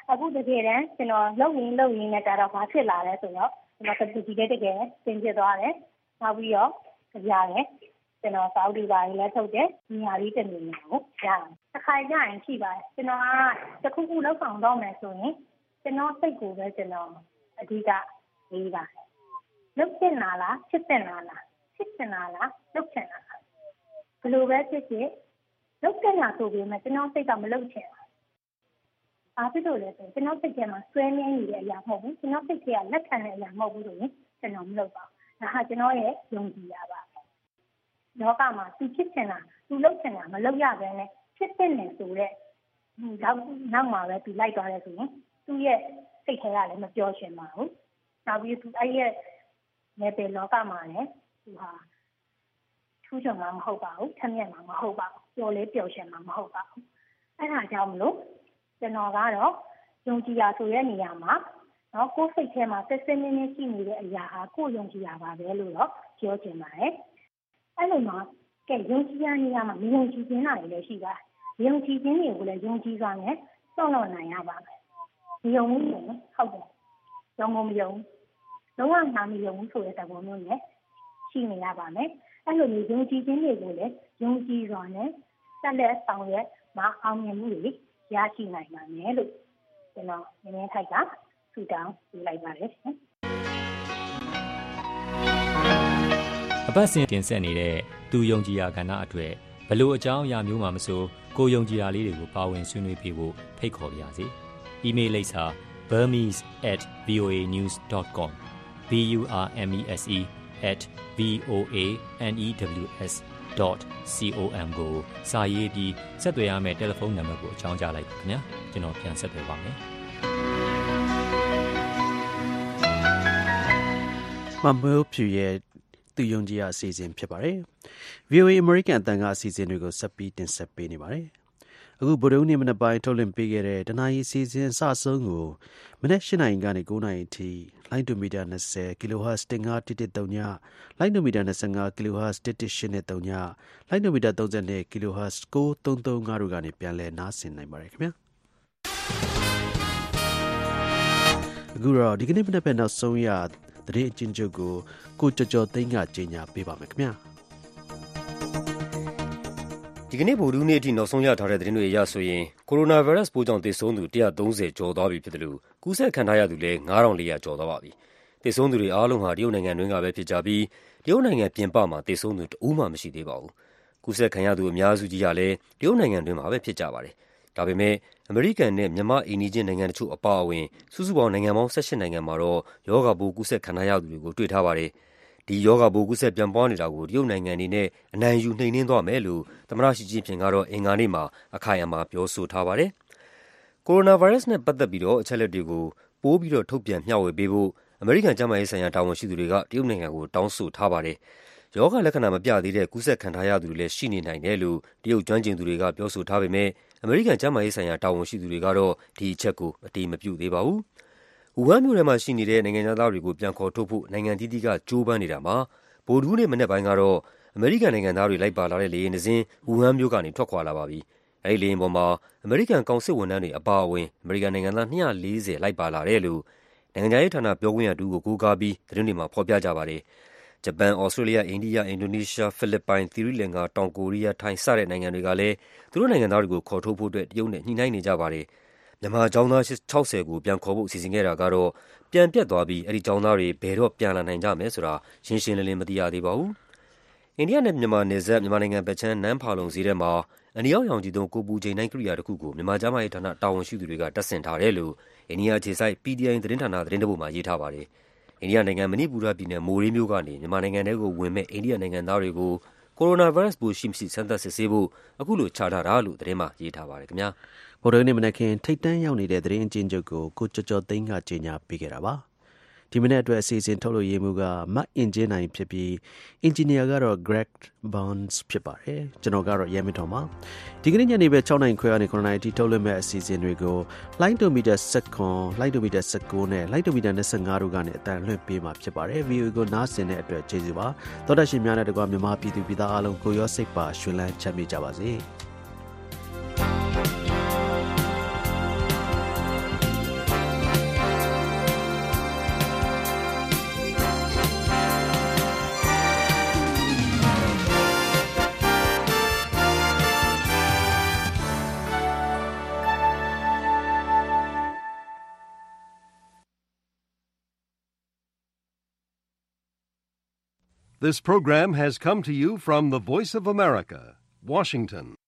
R: အခုတကယ်တမ်းကျွန်တော်လုံရင်းလုံရင်းနဲ့တာတော့ဘာဖြစ်လာလဲဆိုတော့ကျွန်တော်တကယ်တကယ်သင်ပြသွားတယ်နောက်ပြီးတော့ကြားတယ်ကျွန်တော်စာအုပ်တွေပါလည်းထုတ်တယ်ညီဟာလေးတနေနေကိုကြားတယ်တစ်ခါကြရင်ရှိပါတယ်ကျွန်တော်ကတစ်ခုခုလောက်ဆောင်တော့မယ်ဆိုရင်ကျွန်တော်စိတ်ကိုပဲကျွန်တော်အဓိကလေးပါတယ်လုပ်ချင်တာလားဖြစ်ချင်တာလားဖြစ်ချင်တာလားလုပ်ချင်တာလားဘယ်လိုပဲဖြစ်ဖြစ်လုပ်ချင်တာဆိုပြီးမှကျွန်တော်စိတ်ကမလုပ်ချင်ဘူးအားဖြစ်လို့လဲဆိုကျွန်တော်စိတ်ထဲမှာဆွဲနေနေတဲ့အရာမဟုတ်ဘူးကျွန်တော်စိတ်ထဲကလက်ခံတဲ့အရာမဟုတ်ဘူးဆိုရင်ကျွန်တော်မလုပ်ပါဘူးဒါဟာကျွန်တော်ရဲ့ယုံကြည်ရပါလောကမှာသူဖြစ်ချင်တာသူလုပ်ချင်တာမလုပ်ရဘဲနဲ့ဖြစ်တဲ့နေဆိုတဲ့နောက်နောက်မှာပဲသူလိုက်သွားတယ်ဆိုရင်သူ့ရဲ့စိတ်ထဲကလည်းမပြောရှင်ပါဘူးနောက်ပြီးသူအဲ့ရဲ့နယ်ပယ်လောကမှာလည်းသူဟာထူးချွန်မှာမဟုတ်ပါဘူးထက်မြက်မှာမဟုတ်ပါဘူးပျော်လေးပျော်ရှင်မှာမဟုတ်ပါဘူးအဲ့ဒါကြောင့်မလို့ကျွန်တော်ကတော့ယုံကြည်ရဆိုတဲ့နေရာမှာနော်ကိုယ်စိတ်ထဲမှာစစ်စစ်နင်းနင်းရှိနေတဲ့အရာဟာကိုယ်ယုံကြည်ရပါပဲလို့တော့ပြောချင်ပါတယ်အဲ့လိုမှကဲယုံကြည်ရနေရာမှာမယုံကြည်ခြင်းနိုင်လည်းရှိပါတယ်ယုံကြည်ခြင်းတွေကိုလည်းယုံကြည်စွာနဲ့စောင့်လို့နိုင်ရပါမယ်မယုံဘူးဆိုရင်ဟုတ်တယ်ယုံမယုံလုံးဝနာမယုံဘူးဆိုတဲ့သဘောမျိုးနဲ့ရှိနေရပါမယ်အဲ့လိုမျိုးယုံကြည်ခြင်းတွေကိုလည်းယုံကြည်စွာနဲ့ဆက်လက်ဆောင်ရွက်မအောင်မြင်မှုတွေရရှိနိုင်ပါမယ်လို့ကျွန်တော်နည်းနည်းထိုက်ကထူတောင်းပြလိုက်ပါတယ်
F: အပတ်စဉ်တင်ဆက်နေတဲ့သူယုံကြည်ရာကဏ္ဍအတွက်ဘလို့အကြောင်းအရာမျိုးမှမဆိုကိုယုံကြည်ရာလေးတွေကိုပါဝင်ဆွေးနွေးပြဖို့ဖိတ်ခေါ်ပါရစေ။ email လိပ်စာ burmese at voa news dot com b u r m e s e at v o a n e w s dot com ကိုစာရေးပြီးဆက်သွယ်ရမယ့်တယ်လီဖုန်းနံပါတ်ကိုအကြောင်းကြားလိုက်ပါခင်ဗျာ။ကျွန်တော်ပြန်ဆက်သွယ်ပါမယ်။
B: မမိုးဖြူရဲ့သူယုံကြည်ရာအစီအစဉ်ဖြစ်ပါတယ်။ ဗွီအိုအေ American အသံကအစီအစဉ်တွေကိုဆက်ပြီးတင်ဆက်ပေးနေပါတယ်။အခုဗုဒ္ဓဟူးနေ့မနက်ပိုင်းထုတ်လွှင့်ပေးခဲ့တဲ့တနာရီအစီအစဉ်အစအဆုံးကိုမနက်၈နာရီကနေ၉နာရီအထိလိုင်းဒိုမီတာ၂၀ kHz ၁၅ ၁၁၃ညလိုင်းဒိုမီတာ၂၅ kHz ၁၁၈နဲ့၃ညလိုင်းဒိုမီတာ၃၂ kHz ၉၃၃၅တို့ကနေပြန်လည်နားဆင်နိုင်ပါတယ်ခင်ဗျာအခုတော့ဒီကနေ့မနက်ပဲနောက်ဆုံးရသတင်းအချင်းချုပ်ကိုကိုကြော်ကြော်သိန်းကကြေညာပေးပါမယ်ခင်ဗျာ
C: ဒီကနေ့ဗုဒ္ဓဟူးနေ့အထိနောက်ဆုံးရထားတဲ့သတင်းတွေအရဆိုရင်ကိုရိုနာဗိုင်းရပ်စ်ပိုးကြောင့်သေဆုံးသူ၁၃၀ကျော်သွားပြီဖြစ်တယ်လို့ကူးစက်ခံထားရသူလည်း၅ထောင်၄ရာကျော်သွားပါပြီ။သေဆုံးသူတွေအားလုံးဟာတရုတ်နိုင်ငံတွင်းကပဲဖြစ်ကြပြီးတရုတ်နိုင်ငံပြင်ပမှာသေဆုံးသူတဦးမှမရှိသေးပါဘူး။ကူးစက်ခံရသူအများစုကြီးကလည်းတရုတ်နိုင်ငံတွင်းမှာပဲဖြစ်ကြပါတယ်။ဒါပေမဲ့အမေရိကန်နဲ့မြန်မာအိမ်နီးချင်းနိုင်ငံတချို့အပါအဝင်စုစုပေါင်းနိုင်ငံပေါင်း၁၈နိုင်ငံမှာတော့ရောဂါပိုးကူးစက်ခံရသူတွေကိုတွေ့ထားပါတယ်။ဒီရောဂါပိုးကူးစက်ပြန်ပွားနေတာကိုတရုတ်နိုင်ငံအနေနဲ့အနိုင်ယူနှိမ်နင်းသွားမယ်လို့သမ္မတရှီကျင်းဖျင်ကတော့အင်္ဂါနေ့မှာအခိုင်အမာပြောဆိုထားပါတယ်။ကိုရိုနာဗိုင်းရပ်စ်နဲ့ပတ်သက်ပြီးတော့အချက်အလက်တွေကိုပိုပြီးတော့ထုတ်ပြန်မျှဝေပေးဖို့အမေရိကန်ကျန်းမာရေးဆိုင်ရာတာဝန်ရှိသူတွေကတရုတ်နိုင်ငံကိုတောင်းဆိုထားပါတယ်။ရောဂါလက္ခဏာမပြသေးတဲ့ကူးစက်ခံထားရသူတွေလည်းရှိနေနိုင်တယ်လို့တရုတ်ကျွမ်းကျင်သူတွေကပြောဆိုထားပေမဲ့အမေရိကန်ကျန်းမာရေးဆိုင်ရာတာဝန်ရှိသူတွေကတော့ဒီအချက်ကိုအတည်မပြုသေးပါဘူး။ဝူဟန်မြို့ထဲမှာရှိနေတဲ့နိုင်ငံသားတွေကိုပြန်ခေါ်ထုတ်ဖို့နိုင်ငံသီးသီးကကြိုးပမ်းနေတာမှာဗုဒ္ဓဟူးနေ့မနက်ပိုင်းကတော့အမေရိကန်နိုင်ငံသားတွေလိုက်ပါလာတဲ့လေယာဉ်တစ်စင်းဝူဟန်မြို့ကနေထွက်ခွာလာပါပြီ။အဲဒီလေယာဉ်ပေါ်မှာအမေရိကန်ကောင်စစ်ဝန်ထမ်းတွေအပါအဝင်အမေရိကန်နိုင်ငံသား၂၄၀လိုက်ပါလာတယ်လို့နိုင်ငံခြားရေးဌာနပြောခွင့်ရတူကိုကိုးကားပြီးသတင်းတွေမှာဖော်ပြကြပါတယ်။ဂျပန်၊ဩစတြေးလျ၊အိန္ဒိယ၊အင်ဒိုနီးရှား၊ဖိလစ်ပိုင်၊သီရိလင်္ကာ၊တောင်ကိုရီးယား၊ထိုင်းစတဲ့နိုင်ငံတွေကလည်းသူတို့နိုင်ငံသားတွေကိုခေါ်ထုတ်ဖို့အတွက်တရုတ်နဲ့ညှိနှိုင်းနေကြပါတယ်။မြန်မာကျောင်းသား၆၀ကိုပြန်ခေါ်ဖို့စီစဉ်ခဲ့တာကတော့ပြန်ပြတ်သွားပြီးအဲဒီကျောင်းသားတွေဘယ်တော့ပြန်လာနိုင်ကြမယ်ဆိုတာရှင်းရှင်းလင်းလင်းမသိရသေးပါဘူး။အိန္ဒိယနဲ့မြန်မာနယ်စပ်မြန်မာနိုင်ငံဘက်ခြမ်းနန်းဖာလုံဈေးထဲမှာအနီအောက်ရောင်ခြည်သုံးကိုယ်ပူချိန်တိုင်းကိရိယာတစ်ခုကိုမြန်မာကျန်းမာရေးဌာနတာဝန်ရှိသူတွေကတပ်ဆင်ထားတယ်လို့အိန္ဒိယအခြေစိုက် ပီ တီ အိုင် သတင်းဌာနသတင်းတစ်ပုဒ်မှာရေးထားပါတယ်။အိန္ဒိယနိုင်ငံမဏိပူရပြည်နယ်မိုးရေးမြို့ကနေမြန်မာနိုင်ငံထဲကိုဝင်မဲ့အိန္ဒိယနိုင်ငံသားတွေကိုကိုရိုနာဗိုင်းရပ်စ်ပိုးရှိမရှိစမ်းသပ်စစ်ဆေးဖို့အခုလိုချထားတာလို့သတင်းမှာရေးထားပါတယ်ခင်ဗျာ
B: ဗုဒ္ဓနေ့မနက်ခင်းထိတ်တန့်ရောက်နေတဲ့သတင်းအကျဉ်းချုပ်ကိုကိုကျော်ကျော်သိန်းကကြေညာပေးခဲ့တာပါဒီမနေ့အတွက်အစီအစဉ်ထုတ်လို့ရေးမှုကမတ်အင်ဂျင်နိုင်ဖြစ်ပြီးအင်ဂျင်နီယာကတော့ Greg Burns ဖြစ်ပါတယ်ကျွန်တော်ကတော့ရဲမတော်ပါဒီကနေ့ညနေပဲ၆နိုင်ခွဲကနေ9နိုင်အထိထုတ်လွှင့်မဲ့အစီအစဉ်တွေကိုလိုင်းဒိုမီတာ၁၇လိုင်းဒိုမီတာ၁၉နဲ့လိုင်းဒိုမီတာ၂၅တို့ကနေအတန်လွှင့်ပေးမှာဖြစ်ပါတယ် ဗီအိုအေ ကိုနားဆင်တဲ့အတွက်ကျေးဇူးပါသောတာရှင်များနဲ့တကွာမြန်မာပြည်သူပြည်သားအားလုံးကိုရောစိတ်ပါရွှင်လန်းချမ်းမြေ့ကြပါစေ
G: This program has come to you from the Voice of America, Washington.